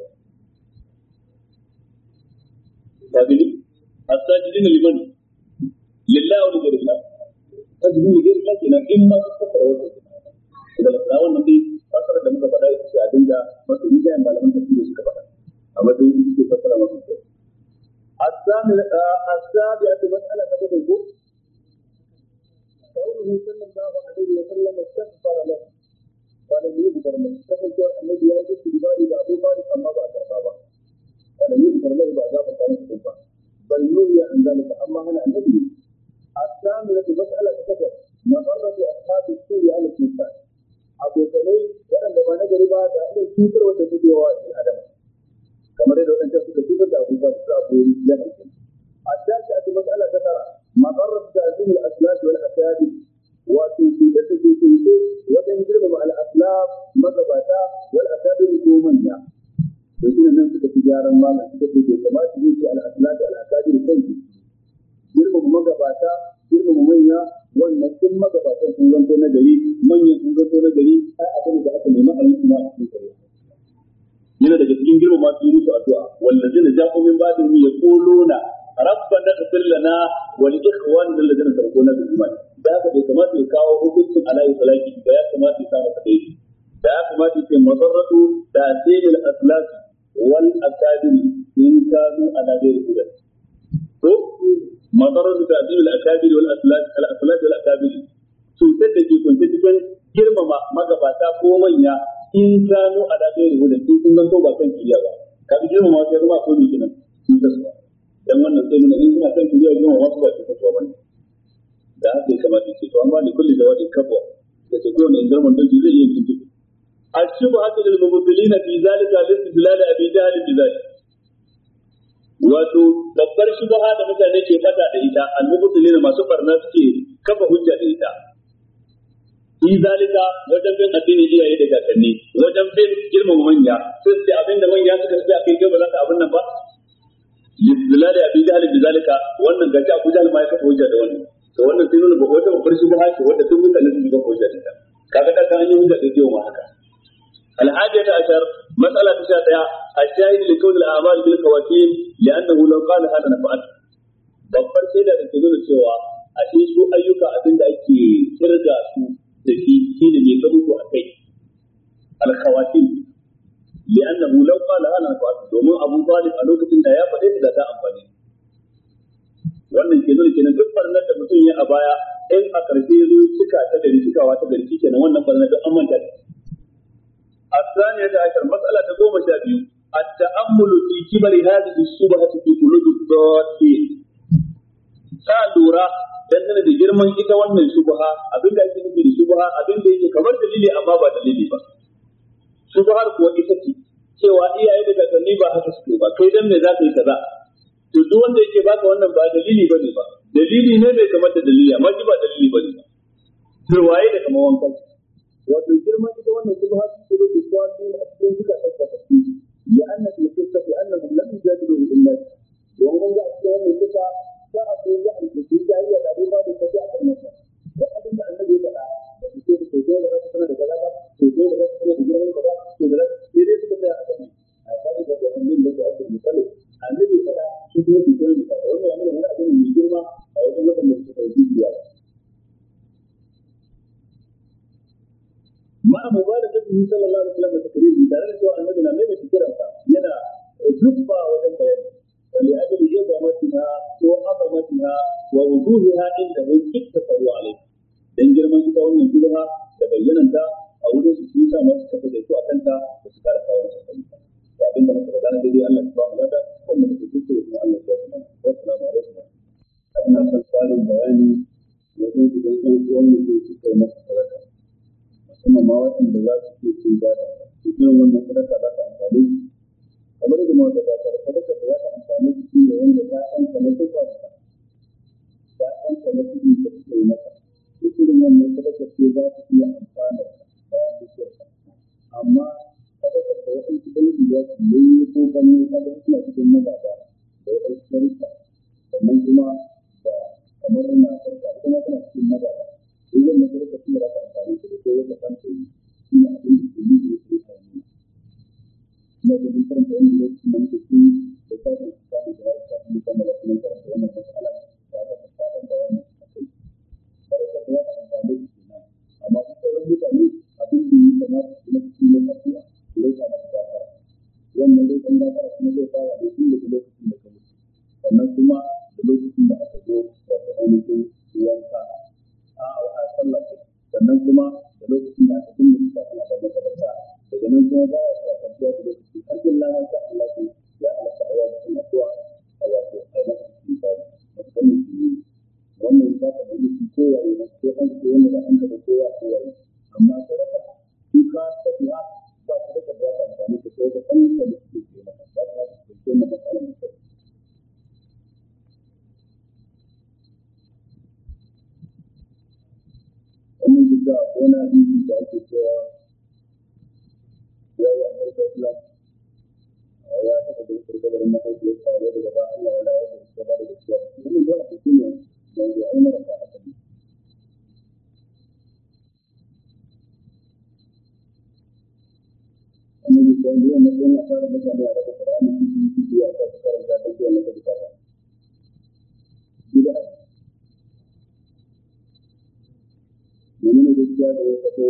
Speaker 1: ba gani asajidi na liman lillahi wa lillahi asajidi ne ga Allah kenan in ma su fara wannan da wannan dai fasara da muka faɗa ita ce a dinga masu rijayen malaman tafsiri suka faɗa amma dai suke fasara masu kyau السابعة مسألة تبدو قوله صلى الله عليه وسلم استغفر له ولم يغفر له تفجر الذي يجب في بابه أبو طالب أما بعد أصابه ولم يغفر له بعد ذلك كان استغفار بل نهي عن ذلك أما هنا النبي الثامنة مسألة تبدو مقرة أصحاب السوء على الإنسان أبو سليم وأن ما نجري بعد أن الكفر وتفجير الأدب kamar yadda wadanda suka tuba da abubuwa da abu ya dauke a tashi a mas'ala ta tara maqarrat ta'zim al-aslaf wal akabir wa tuqida ta kunce wajen girmama al-aslaf magabata wal akabir ko manya to shine nan suka fi gyaran malam suka ce kamar su ce al-aslaf wal akabir kanki girmama magabata girmama manya wannan kin magabatan sun zanto na gari manyan sun zanto na gari ai abin da aka nemi a yi kuma a cikin gari yana daga cikin girma masu yi musu addu'a wallazina ja'u min ba'dihim yaquluna rabbana ighfir lana wa li ikhwanina alladhina sabaquna bil iman da haka bai kamata ya kawo hukuncin alayi salaki ba ya kamata ya sa masa daidai da ya kamata ya ce masarratu da asilil aslaf wal akabir in kanu ala ghairi hudan to masarratu da asilil akabir wal aslaf wal akabir cutar da ke kunce cikin girmama magabata ko manya in kanu a dagayen hudun sun zanto ba kan kiriya ba ka fi girma masu yarma ko ne kinan sun kasuwa dan wannan sai nuna in suna kan kiriya girma masu ba ke kasuwa bane da haka ya kamata ce to amma da kulli jawadin kabwa da ce kowane in garman doki zai iya kintuɓe الشبهة للمبطلين في ذلك لاستدلال أبي جهل بذلك wato babbar shubha da mutane ke fata da ita al-mubtilina masu barna suke kafa hujja da ita fi zalika wajen bin addini iyaye da kakanni wajen bin girmama manya sai su abinda manya suka tsaya kai ba za ka abin nan ba lillahi abi jahl bi zalika wannan gaji Abu Jahl ma ya kafa hujja da wannan to wannan sai nuna wata babbar shubha ce wanda duk mutane su kafa hujja da ita kaga da kan yi hujja da yau ma haka الحاجة عشر مسألة تسعة الشاهد لكون الأعمال بالخواتيم لأنه لو قال هذا نفعل babbar shaida da ke nuna cewa a cikin su ayyuka abin da ake kirga su da shi shine mai gabuto a kai al-khawatim li'annahu law qala hana nafa'at domin Abu Talib a lokacin da ya faɗe ta ta amfani wannan ke nuna kenan duk barnar da mutum ya a baya in a karshe ya zo cika ta gari cikawa ta gari kenan wannan barnar da an manta الثانية عشر مسألة تقوم شابيو التأمل في كبر هذه الشبهة في قلوب الضالين سالورا dangane da girman ita wannan shubha abin da ake nufi da shubha abin da yake kamar dalili amma ba dalili ba shubhar kuwa ita ce cewa iyaye da kakanni ba haka suke ba kai dan me za ka yi kaza to duk wanda yake baka wannan ba dalili bane ba dalili ne bai kamar da dalili amma ba dalili bane ba to waye da kamar wankan wato girman ita wannan shubha ce da kwani a cikin suka tabbata shi ya annabi ya ce fi annahu lam yajadu illa don mun ga cikin wannan kisa da abu da alƙi da ya da ba da kaji a kan masa da abin da annabi ya faɗa da ce ko ko da ka sanar da kaza ba ko ko da ka sanar da girman kaza to da sai dai suka tsaya a kan a tabi da annabi da ya aka misali annabi ya faɗa shi ko shi ko da wannan ya nuna wani abu ne mai girma a wajen wadanda suka yi biya مع مبالغته صلى الله عليه وسلم تكريمه دارنا سوى النبي نعمل تكرمها ينا جفا وجنب يده ولأجل عظمتها وعظمتها ووجوهها عنده اكتفوا عليه dan girman ita wannan shubha da bayyananta a wurin su yi sa masu kafa da su akan ta da su kara kawo masa kanta to abin da muka faɗa dai Allah subhanahu wa ta'ala wannan muke tuke kuma Allah ya tsare mu assalamu alaikum ina son tsarin bayani wajen idan ɗan uwan mutum suka yi masa sadaka kuma ma waɗanda za su ke cin gada cikin wannan sadaka za ta amfani kamar da ma da ta sadaka da za ta amfani shi ne wanda ta ɗanka na tufa ta ɗanka na kuɗi da suka yi maka irin wannan sadaka ce za ta iya amfana bayan mutuwarsa amma sadaka da waɗansu dangi za su yi ko ganin sadaka suna cikin magada da waɗansu sarrafa sannan kuma da kamar matar da ita ma tana cikin magada duk wannan sadaka suna za ta amfani da ko wata kanta yi shi ne abin da ke yi da yake sami na da mun karanta wani lokaci da muke ci da sabon sabon da ya shafi musamman da kuma karanta wannan matsala da aka faɗa bayani a kai sadaka da ya amfani da shi nan amma duk sauran mutane abin da ya kamata su mafi shi ne addu'a su roƙa masa gafara wannan roƙon gafara kuma zai fara da shi daga lokacin da ka mutu sannan kuma da lokacin da aka zo wato ainihin wanka a sallah sannan kuma da lokacin da aka binne shi kafin a bar makabarta daga nan kuma ba ya iya kantuwa da lokaci har illa ma sha Allah ku ya halatta a yawa mutum addu'a a wato a yi masa istighfari mutum musulmi wannan ya saka da mutum kowaye na ko an ko wanda ba an ka kowa kowaye amma sadaka shi ka tafiya ba sadaka da ta amfani da sai da kan da suke ke maka ba ta da ko na matsalan mutum wannan da wani hadisi da ake cewa ya yi annabi sallallahu ya taɓa da kurgabar mahaifiyarsa wadda gaba Allah ya rayar da ita ba da gaskiya wannan zuwa a cikin yanzu ai marasa asali annabi sallallahu alaihi wasallam ya tsara mutane a raba Qur'ani cikin ya ta karanta da zuwa maka bukata bid'a menene gaskiya da ya kaso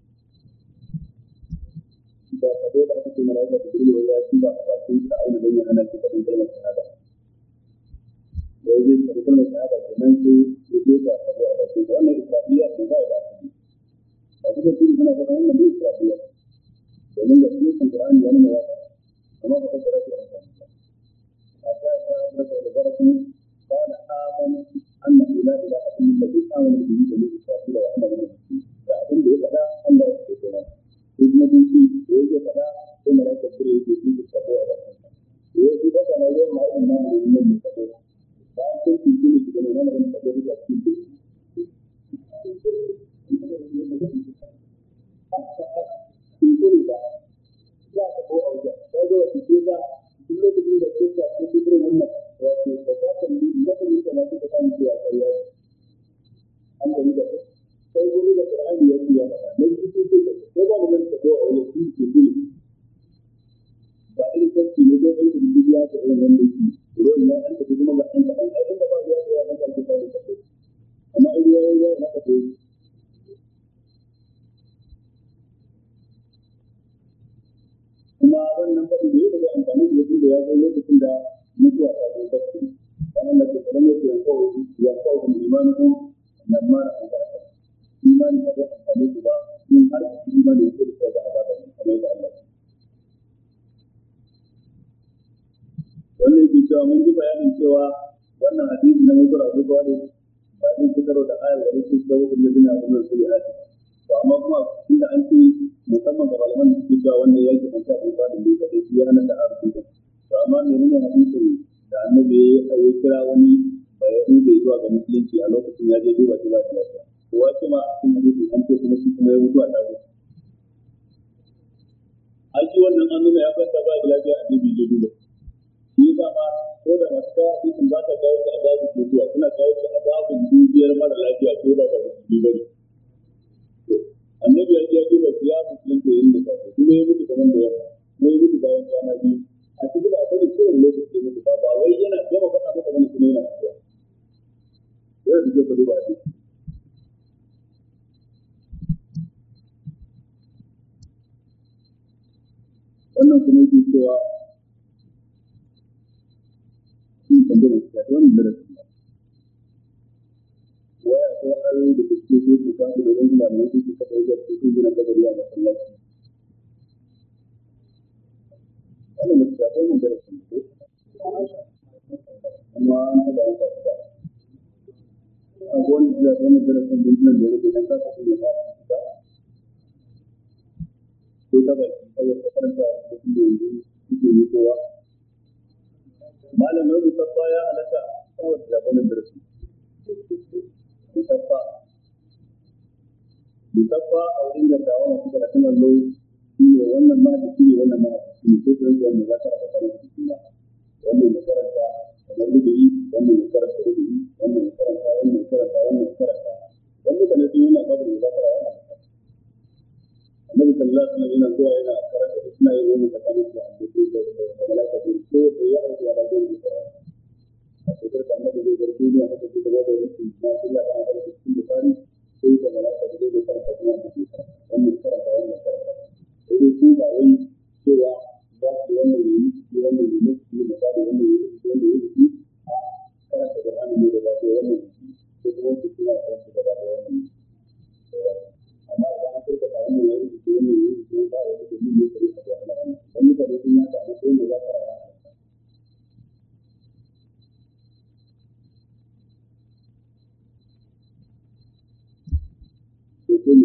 Speaker 1: da kabo da aka ce malaika da dole ya tuba a bakin Fir'auna dan ya hana shi faɗin kalmar shahada wai zai faɗi kalmar shahada kenan sai ya jefa kabo a bakin sa wannan isra'iliya ce ba da asali a cikin sirri ana faɗa wannan ne isra'iliya domin da cikin Qur'ani ya nuna ya faɗa amma ba ta fara da amfani ba a ta ya da baratu qala amantu annahu la ilaha illa alladhi amana bihi bani isra'ila wa ana min al-muslimin da abin da ya faɗa Allah ya ce mana ko kuma dun ko ne ba za ka ko a wajen ya zo wata ce za duk lokacin da ke sa ko irin wannan wato da za ka yi matsalin da masu ka samu cewa ƙarya ne an gani da sai wani da Qur'ani ya ce ya faɗa na ji ce ko ba mu zan ko a wajen sun ce gune ba irin sarki ne ko ɗan kudu ya ga irin wanda yake ruwan ya ɗan tafi kuma ga ɗan kaɗan ai inda ba ruwa da yawa ɗan ƙarfi samun kaɗai amma in ruwa ya ruwa na ka koyi kuma wannan faɗi da yake da amfani da mutum da ya zo lokacin da mutuwa ta zo tafi kamar da ke faɗin yake yankawo imanin nan mara albasa imani ba zai amfani su ba in har imani ya ce da azaba ne kamar da Allah wannan yake cewa mun ji bayanin cewa wannan hadisi na mutuwar Abu Talib ba zai fitarwa da ayar wani cikin da wasu ladina wannan sai ya ce to amma kuma tunda an ce musamman ga malaman da suke cewa wannan yaki ban ta Abu Talib ne kadai shi ya hana da arzu to amma menene hadisin da annabi ya kira wani bayani zuwa ga musulunci a lokacin ya je duba shi ba da lafiya kowa ce ma a cikin hadisin an ce kuma shi kuma ya mutu a tare aiki wannan an nuna ya kwanta ba da lafiya annabi ya duba shi yasa ma ko da masu kawo hadisin ba ta kawo da azabin mutuwa suna kawo da azabin dubiyar mara lafiya ko da ba musulmi ba ne annabi ya je ya duba shi ya musulunta yayin da safe kuma ya mutu kamar da yamma kuma ya mutu bayan kwana biyu a cikin da akwai kowane lokaci ya mutu ba wai yana gama faɗa maka bane kuma yana mutuwa yau da ke ka duba a ciki wannan kuma yake cewa shi tambayar da wannan darasin ba wai akwai ayoyi da suke so su kasu da wani malamai suke kafa wajen su sun gina kabari a masallaci wannan mutu da akwai wannan darasin da kuma an taɓa an kasu ba akwai wani da wannan darasin bindinan da ya rage don kasa su ne ba ko ta baki saboda karanta mutum da yanzu suke yi kowa malamai musaffa ya halatta saboda zaɓanin darasi musaffa a wurin gargawa masu karatun allo shi ne wannan ma da shi ne wannan ma shi ne sai kuma wanda za ka raba karin su suna wannan ya karanta kamar rubuyi wannan ya karanta rubuyi wannan ya karanta wannan ya karanta wannan ya karanta dan mutane sun yi na babu da za ka raya Annabi sallallahu alaihi wasallam yana zuwa yana karanta da suna yin wannan tsakanin da da malaka ko da ya auki wala da yi a cikin da Annabi zai bar duniya haka ce da da yake na Allah da Allah cikin Bukhari sai da malaka da zai karanta kuma da shi wannan karanta wannan karanta sai dai su ba wai cewa za su wannan yi wannan yi misali wannan yi wannan yi a karanta Qur'ani ne da ba sai wannan ko kuma su suna karanta da ba wannan amma idan an turka wannan yayi da wannan yayi da ba wani da ne sai ka ga Allah dan mutane sun yi ta matsayin da za ka raya to kuma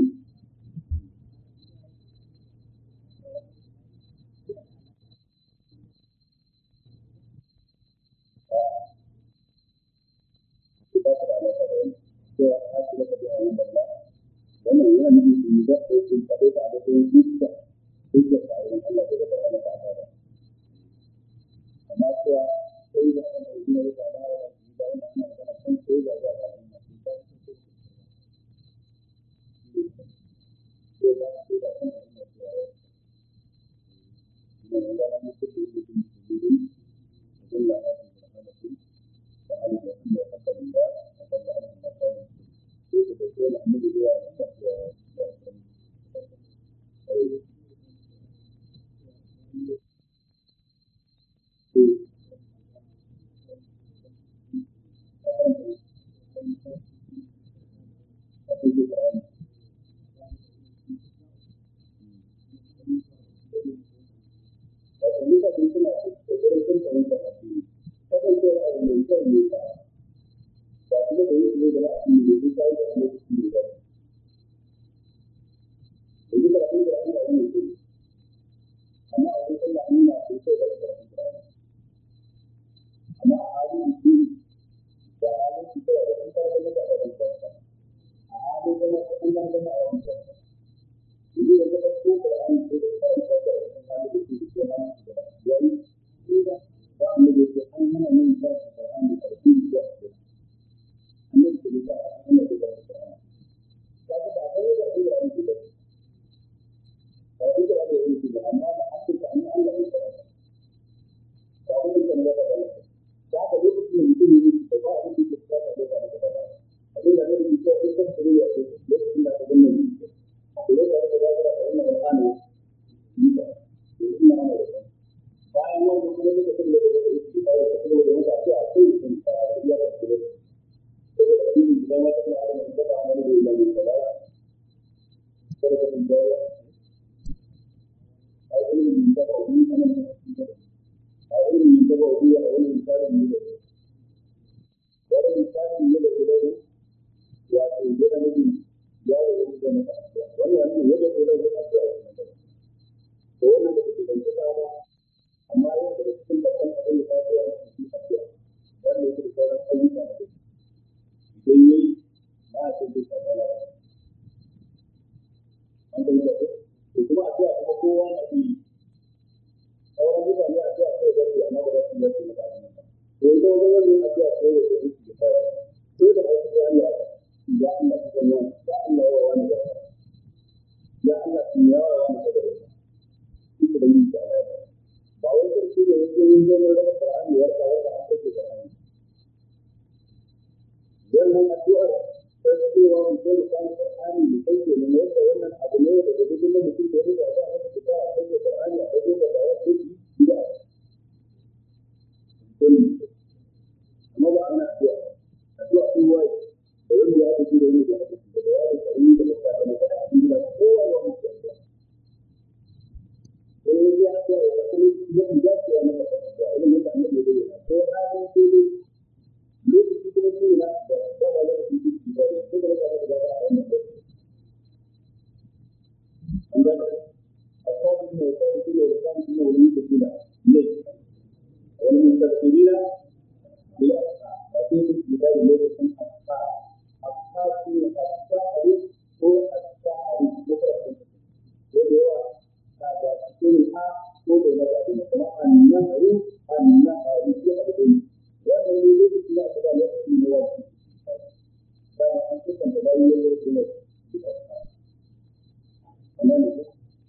Speaker 1: ba ta da alaka da wannan to a cikin da ayyukan Allah wannan yana nufin su yi da sun faɗe ta a matsayin hujja da wurin Allah da zaka ana ta ba amma cewa sai da an yi ne da ba da da wannan ana magana kan sai da za a yi ne sai da sai da kan da ya yi ne da an yi su da su Allah ya yi da Allah ya yi da haka da Allah ya yi da sai da annabi ya idan ka ko Qur'ani ko da karanta da hali da shi ko nan da yayi da annabi ya an hana min karanta Qur'ani da shi ko annabi da annabi da Qur'ani kaga ba kai da Qur'ani da ba duk da yake da amma da hakika an Allah ya karanta ba duk da ne da ka lokacin da mutum ne da ba abin da ke tsaka da ba abin da ne ke tsaka da shari'a ce lokacin da ka ganna ne ko da ka ga da ina da kana ni ba ina ana da bayan wannan kuma da kuma da shi ba da kuma da wanda ake akwai shi ta ya da shi da shi da wata da ana da ba mu da ila ne sala sai da kun da ai ilimin da ba ni ana a ilimin da ba ni a wani misalin ne da wani misalin ne da gudu ya ce yana nufin ya yi wani da mata wannan ne yadda ko da a ce a wannan to wannan da ke ban ta ba amma yadda da cikin da kan abin da ta ce a cikin addu'a wanda yake da sauran ayyuka da idan yayi ma a cikin sabala an bai da to kuma addu'a kuma kowa na yi sauran mutane addu'a sai da su amma ba za su yi da mutane to idan wajen wannan addu'a sai da su yi da to da wasu ya Allah ya Allah ka san wani ya Allah ya wani da ya Allah ka yawa wani da shi da yi da Allah ba wai sai shi ne wajen yin da Qur'ani ya ka wata a cikin Qur'ani wannan addu'a sai cewa mutum kan Qur'ani da take ne mai da wannan abu ne da duk da mutum da ya ga za a fita a cikin Qur'ani a cikin da ya ce bid'a amma ba ana addu'a kowa da wanda ya tafi da wanda ya tafi da ya yi tsari da mutane da mutane a cikin da kowa ya wani tsari ko ya ce ya kuma ya da cewa ne da ilimin da annabi ya bayyana ko hadin ko lokaci kuma shi ne da ba lokaci da ba ko da ka da ba a wannan lokaci an ga asabi ne ko da kilo da kan ne wani da kila ne wani mustaqbilina bila ba sai ku da lokacin ashabi ashabi ko ashabi ko da yawa da cikin ha ko da magana kuma annahu annahu ko abin wannan ne lokacin da aka ba lokaci ne wani da an kusan da bayan lokacin da wannan ne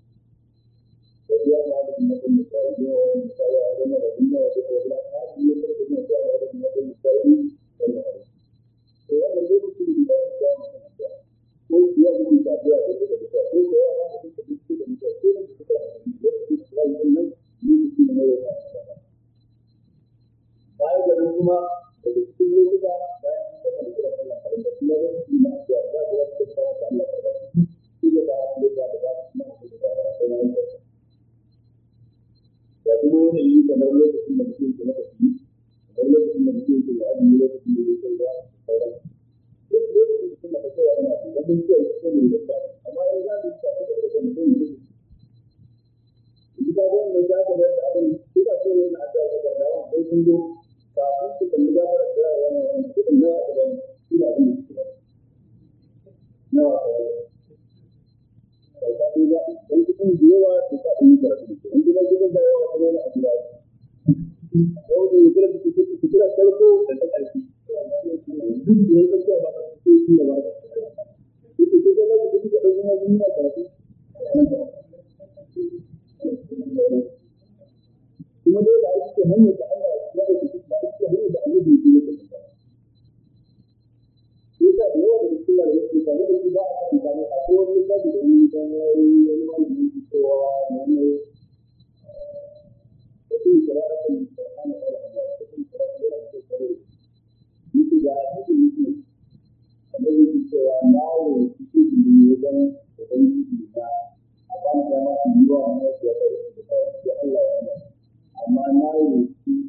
Speaker 1: ya ba da mutum da ya yi misali a wannan da inda ya ce da hadi ne da kuma da ya da mutum misali wannan to wannan lokacin da ya yi ko ya yi da ya da ko ya ba da duk da mutum ko da suka yi da wannan lokacin da ya yi bayan da kuma da cikin lokuta bayan da kuma da Allah karin da kuma da shi na da da wata da Allah da shi da da kuma da da kuma yanayi kamar lokacin da mutum ke maka fi kamar lokacin da mutum ke azumi lokacin da yake da sauran duk lokacin da kake yana da mun ce shi ne da amma in za mu tafi da mutum ne idan wannan da ka da abin da so ne na da da dawo sai kun zo kafin ku kalli da wannan kudin da aka gani ina abin da na dan cikin yawa da ta yi karatu in kuma gidan da yawa kuma na abin da ko da yake da cikin kira farko da ta karfi duk da yake da ba ta ce shi ne ba da yake da da kudi da kuma mun na karatu kuma dai da ake hanyar da Allah ya ba shi da ake hanyar da Allah ya yi da shi yasa da yawa da cikin da yake da shi ba a kan da a ko wani da ni da wani malami ke cewa ne ko qira'atul Qur'an da Allah ko qira'atul Qur'an yake da hadisi yake annabi ke cewa nawo cikin da wajen ubangiji da aban da ma yi wa mai da Allah ya yi amma nawo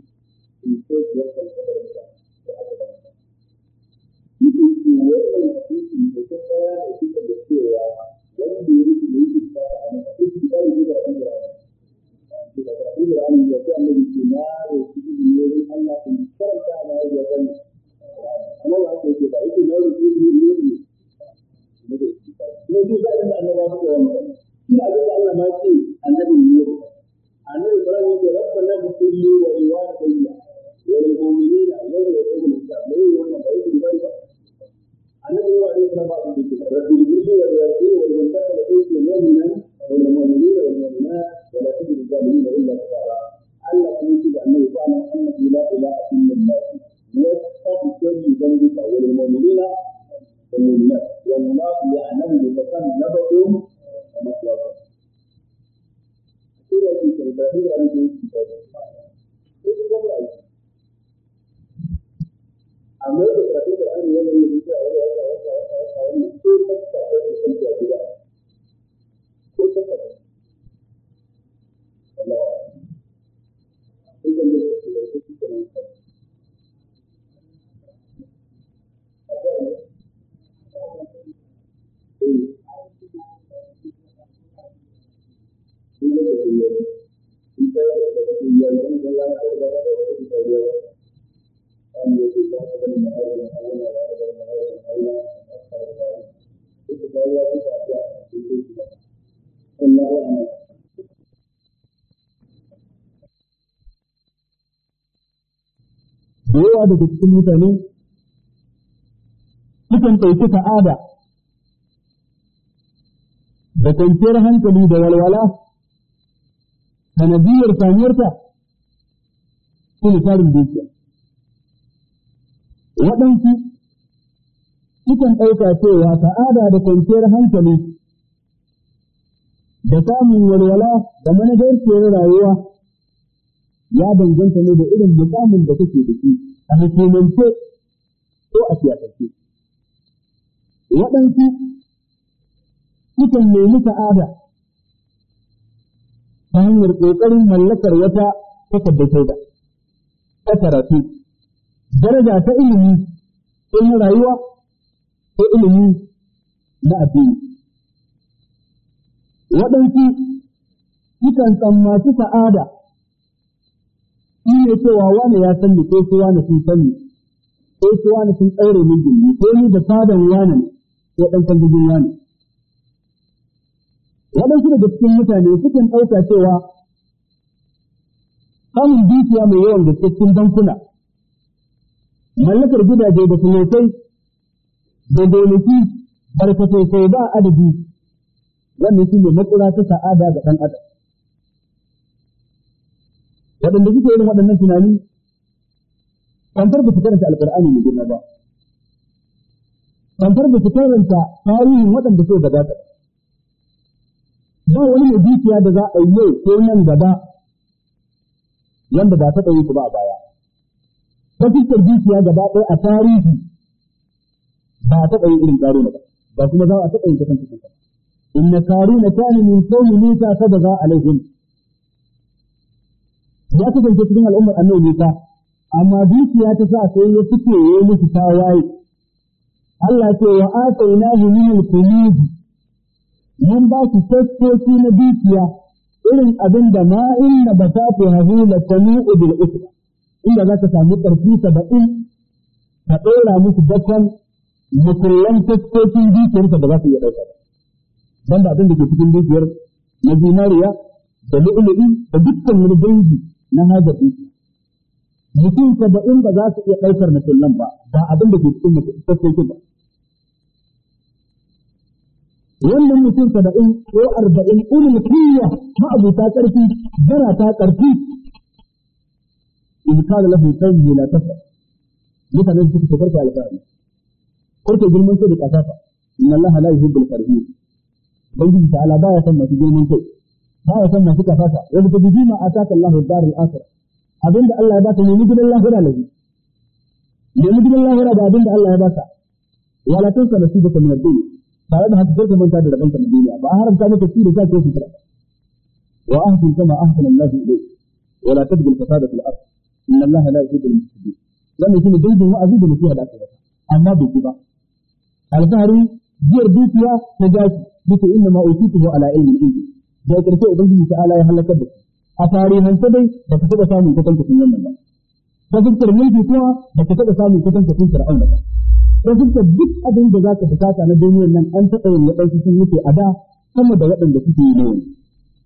Speaker 1: ma ce annabi ne annabi Ibrahim ya rabbana bikulli wa liwalidayya wa lil mu'minina yawma yaqumul hisab mai wannan bai yi ba annabi wa alaihi salam ba da ke rabbi bikulli wa liwalidayya wa liman kana lahu mu'minan wa lil mu'minina wal mu'minat wa la tajidu zalimina illa tabara Allah kuma shi da annabi fa anna la ilaha illa Allah wa tastaghfiru dhanbika wa lil mu'minina wal mu'minat wallahu ya'lamu mutaqallabakum wa maswaakum sura ce da da alƙi da amma da kafin da an yi wani da ya wannan ko ta ta kan da gida ko ta ta Allah idan da su da su ke nan da yawa daga cikin mutane sukan ɗauki sa'ada da kwanciyar hankali da walwala sanadiyar samiyarta su ne tarin dukiya. Waɗansu sukan ɗauka cewa sa'ada da kwanciyar hankali da samun walwala da managarciyar rayuwa ya danganta ne da irin mukamin da kake da shi a hukumance ko a siyasance. Waɗansu sukan nemi sa'ada ta hanyar ƙoƙarin mallakar wata takardar shaida ta karatu, daraja ta ilimi ko na rayuwa ko ilimi na addini. Waɗansu sukan tsammaci sa'ada shi ne cewa wani ya san ni ko su wani sun san ni ko su wani sun ɗaure min gindi ko ni da fadan wani ne ko ɗan kandijin wani. Waɗansu daga cikin mutane sukan ɗauka cewa samun dukiya mai yawan da cikin bankuna, mallakar gidaje da filotai da gonaki barkatai sai ba adadi, wannan shi ne matsura ta sa'ada ga ɗan adam. Waɗanda suke yin waɗannan tunani, kantar ba su karanta alƙur'ani mai girma ba, kantar ba su karanta tarihin waɗanda suka gabata. Ba wani mai dukiya da za a yi yau ko nan gaba wanda ba ta ɗauki ba a baya. Ta fuskar dukiya gaba ɗaya a tarihi ba a taɓa yin irin ƙaruna ba kuma za a taɓa yin kasan kasan ba. Inna karuna kana min qawmi Musa sadaqa alaihim. Ya kasance cikin al'ummar annabi Musa amma dukiya ta sa sai ya fike yayi musu tawaye. Allah ce wa atainahu min al-kunuz mun ba su taskoki na dukiya irin abin da ma inna ba ta fi hahu la tanu'u bil usra inda za ka samu ƙarfi 70 ka ɗora musu dakon mukullan taskokin dukiyarsa da za su iya ɗauka ban da abin da ke cikin dukiyar na zinariya da lu'ulu'i da dukkan wani dangi na hajar dukiya mutum 70 ba za su iya ɗaukar mukullan ba abin da ke cikin taskokin ba. Wannan mutum 70 ko 40 ulul qiyya ma'abuta ƙarfi dara ta ƙarfi in kana lahu qawli la tafa mutane su suka farka alƙari farko girman kai da kasafa inna Allah la yuhibbul farihin ubangiji ta'ala baya san masu girman kai baya san masu kasafa wanda ta bijima ataka Allah darul akhirah abinda Allah ya baka ne gidan lahira lazi ne gidan lahira da abinda Allah ya baka wala tansa nasibaka min ad-dunya tare da haka sai manta da rabanta na duniya ba haramta maka ci da kake su fara wa ahsin kama ahsana Allah ilayk wa la tabghi al-fasada fil ard inna Allah la yuhibbul mufsidin wannan shine dindin wa'azi da nasiha da aka bata amma bai ci ba alfahari biyar dukiya ta gashi duka inna ma utituhu ala ilmin indi da karshe ubangiji ta ala ya halakar da shi a tarihin sa dai da ka taba samun kwatankacin wannan ba ta fuskar mulki kuma da ka taba samun kwatankacin fir'auna ba ta fuskar duk abin da za ka bukata na duniyar nan an taɓa yin waɗansu sun wuce a da sama da waɗanda suke yi ne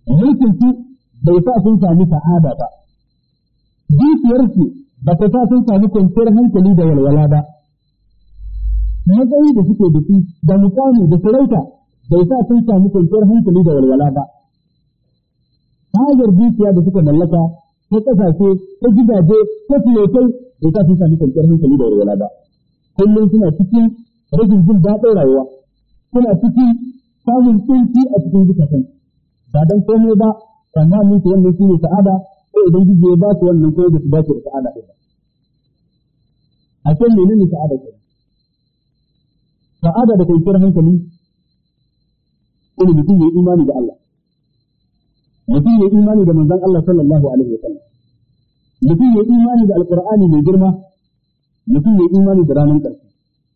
Speaker 2: mulkin su bai sa sun sami sa'ada ba, dukiyar su ba ta sa sun sami kwanciyar hankali da walwala ba, matsayi da suke da su da mukami da sarauta bai sa sun sami kwanciyar hankali da walwala ba, hajar dukiya da suka mallaka ta kasashe ta gidaje ta filotai bai sa sun sami kwanciyar hankali da walwala ba, kullum suna cikin rashin jin daɗin rayuwa, suna cikin samun tsinci a cikin zukatan ba dan komai ba, amma mun ce wannan shine sa'ada ko idan gije ya ba su wannan ko da su dace da sa'ada ɗin. A kan menene sa'ada ke? Sa'ada da kwanciyar hankali mutum ya yi imani da Allah, mutum ya yi imani da manzon Allah sallallahu alaihi wa sallam, mutum ya yi imani da alqur'ani mai girma, mutum ya yi imani da ranar ƙarshe.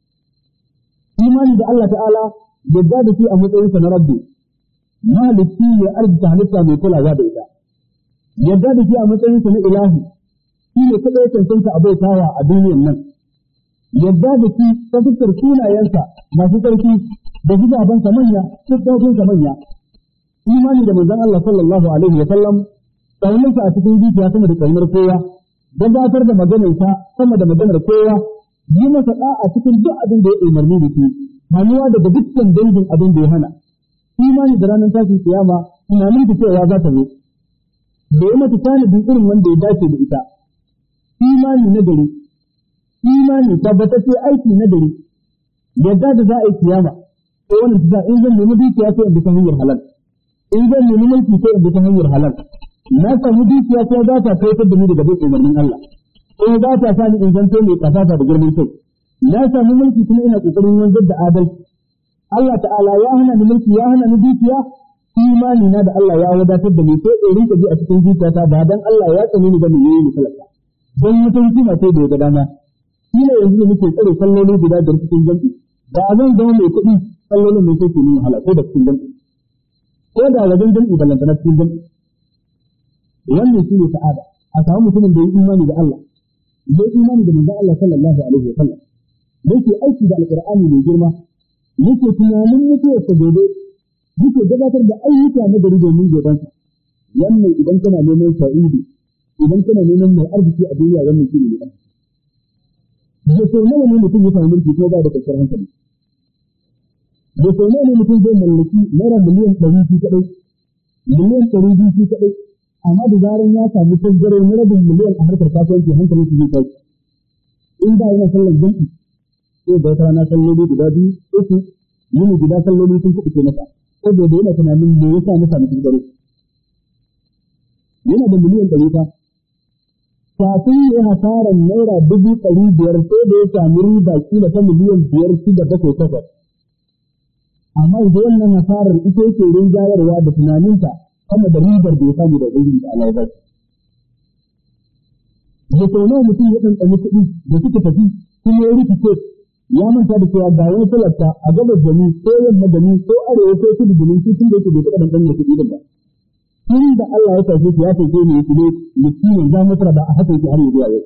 Speaker 2: Imani da Allah ta'ala yadda da shi a matsayinsa na rabbi, mahalicci ya arzika halitta mai kulawa da ita, yadda da shi a matsayinsa na ilahi, shi ne kaɗai cancanta abautawa a duniyan nan, yadda da shi ta fuskar sunayensa masu ƙarfi da gidabansa manya, siffofinsa manya, imani da manzon Allah sallallahu alaihi wa sallam, ƙaunarsa a cikin zuciya sama da ƙaunar kowa, gabatar da maganarsa sama da maganar kowa, yi masa ɗa'a cikin duk abin da ya umarni da shi, hannuwa daga dukkan dangin abin da ya hana, imani da ranar tashin kiyama, tunanin da cewa za ta zo, da ya mata tanadin irin wanda ya dace da ita, imani na gari, imani tabbatacce aiki na gari, yadda da za a yi kiyama, ko wannan ta in zan nemi dukiya ko in bi ta hanyar halal, in zan nemi mulki ko in bi ta hanyar halal, na samu dukiya ko za ta kai da ni daga bin umarnin Allah, ko za ta sani in zanto mai kafafa da girman kai, na samu mulki kuma ina kokarin wanzar da adalci. Allah ta'ala ya hana ni mulki, ya hana ni dukiya, imani na da Allah ya wadatar da ni sai in rinka ji a cikin zuciyata ba dan Allah ya tsane ni ba ne yayi ni talaka, dan mutunci ma sai da ya ga dama. Shi ne yanzu muke tsare salloli guda da cikin jami'i, da zan zama mai kuɗi sallolin mai sai ke nuna hala ko da cikin jami'i, ko da wajen jami'i ballantana cikin jami'i. Wannan shi ne sa'ada, a samu mutumin da ya imani da Allah, ya imani da manzon Allah sallallahu alaihi wa sallam, da yake aiki da alqur'ani mai girma, yake tunanin mutuwar sa gobe, yake gabatar da ayyuka na gari domin gobansa. Wannan idan kana neman sa'idi, idan kana neman mai arziki a duniya, wannan shi ne arziki. Da sau nawa ne mutum ya samu mulki ko ba da kwanciyar hankali? Da sau nawa ne mutum zai mallaki naira miliyan 100 shi kaɗai, miliyan 200 shi kaɗai, amma da zaran ya samu tasgaro na rabin miliyan a harkar kasuwanci hankalin su zai tashi. In da yana sallar jam'i, sai da wata rana salloli guda biyu, uku, yini guda salloli sun kuɓuce masa, saboda yana tunanin me yasa na samu tasgaro. Yana da miliyan 100 fa, kafin ya hasaran naira 500,000 sai da ya sami riba kila ta miliyan 5, 6, 7, 8. Amma idan wannan hasarar ita yake rinjayarwa da tunaninta sama da ribar da ya samu da ubangiji da Allah ya ba shi. Da sau nawa mutum ya ɗanɗani kuɗi da suka tafi kuma ya rikice, ya manta da cewa ga wani talaka a gabas da ni ko yamma da ni ko arewa ko kudu da ni tun da yake bai taɓa ɗanɗan kuɗi da ba. Tun da Allah ya tafi ya tafi ne shi ne miskinin za mu tara ba a haka yake har zuwa yau.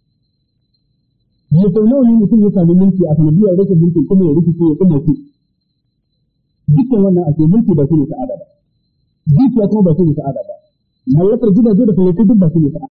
Speaker 2: Da sau nawa ne mutum ya sami mulki a sanadiyar rashin mulki kuma ya rikice ya kuma shi. Dukkan wannan ake mulki ba shi ne sa'ada ba. Dukiya kuma ba shi ne sa'ada ba. Mallakar gidaje da filatai duk ba shi ne sa'ada.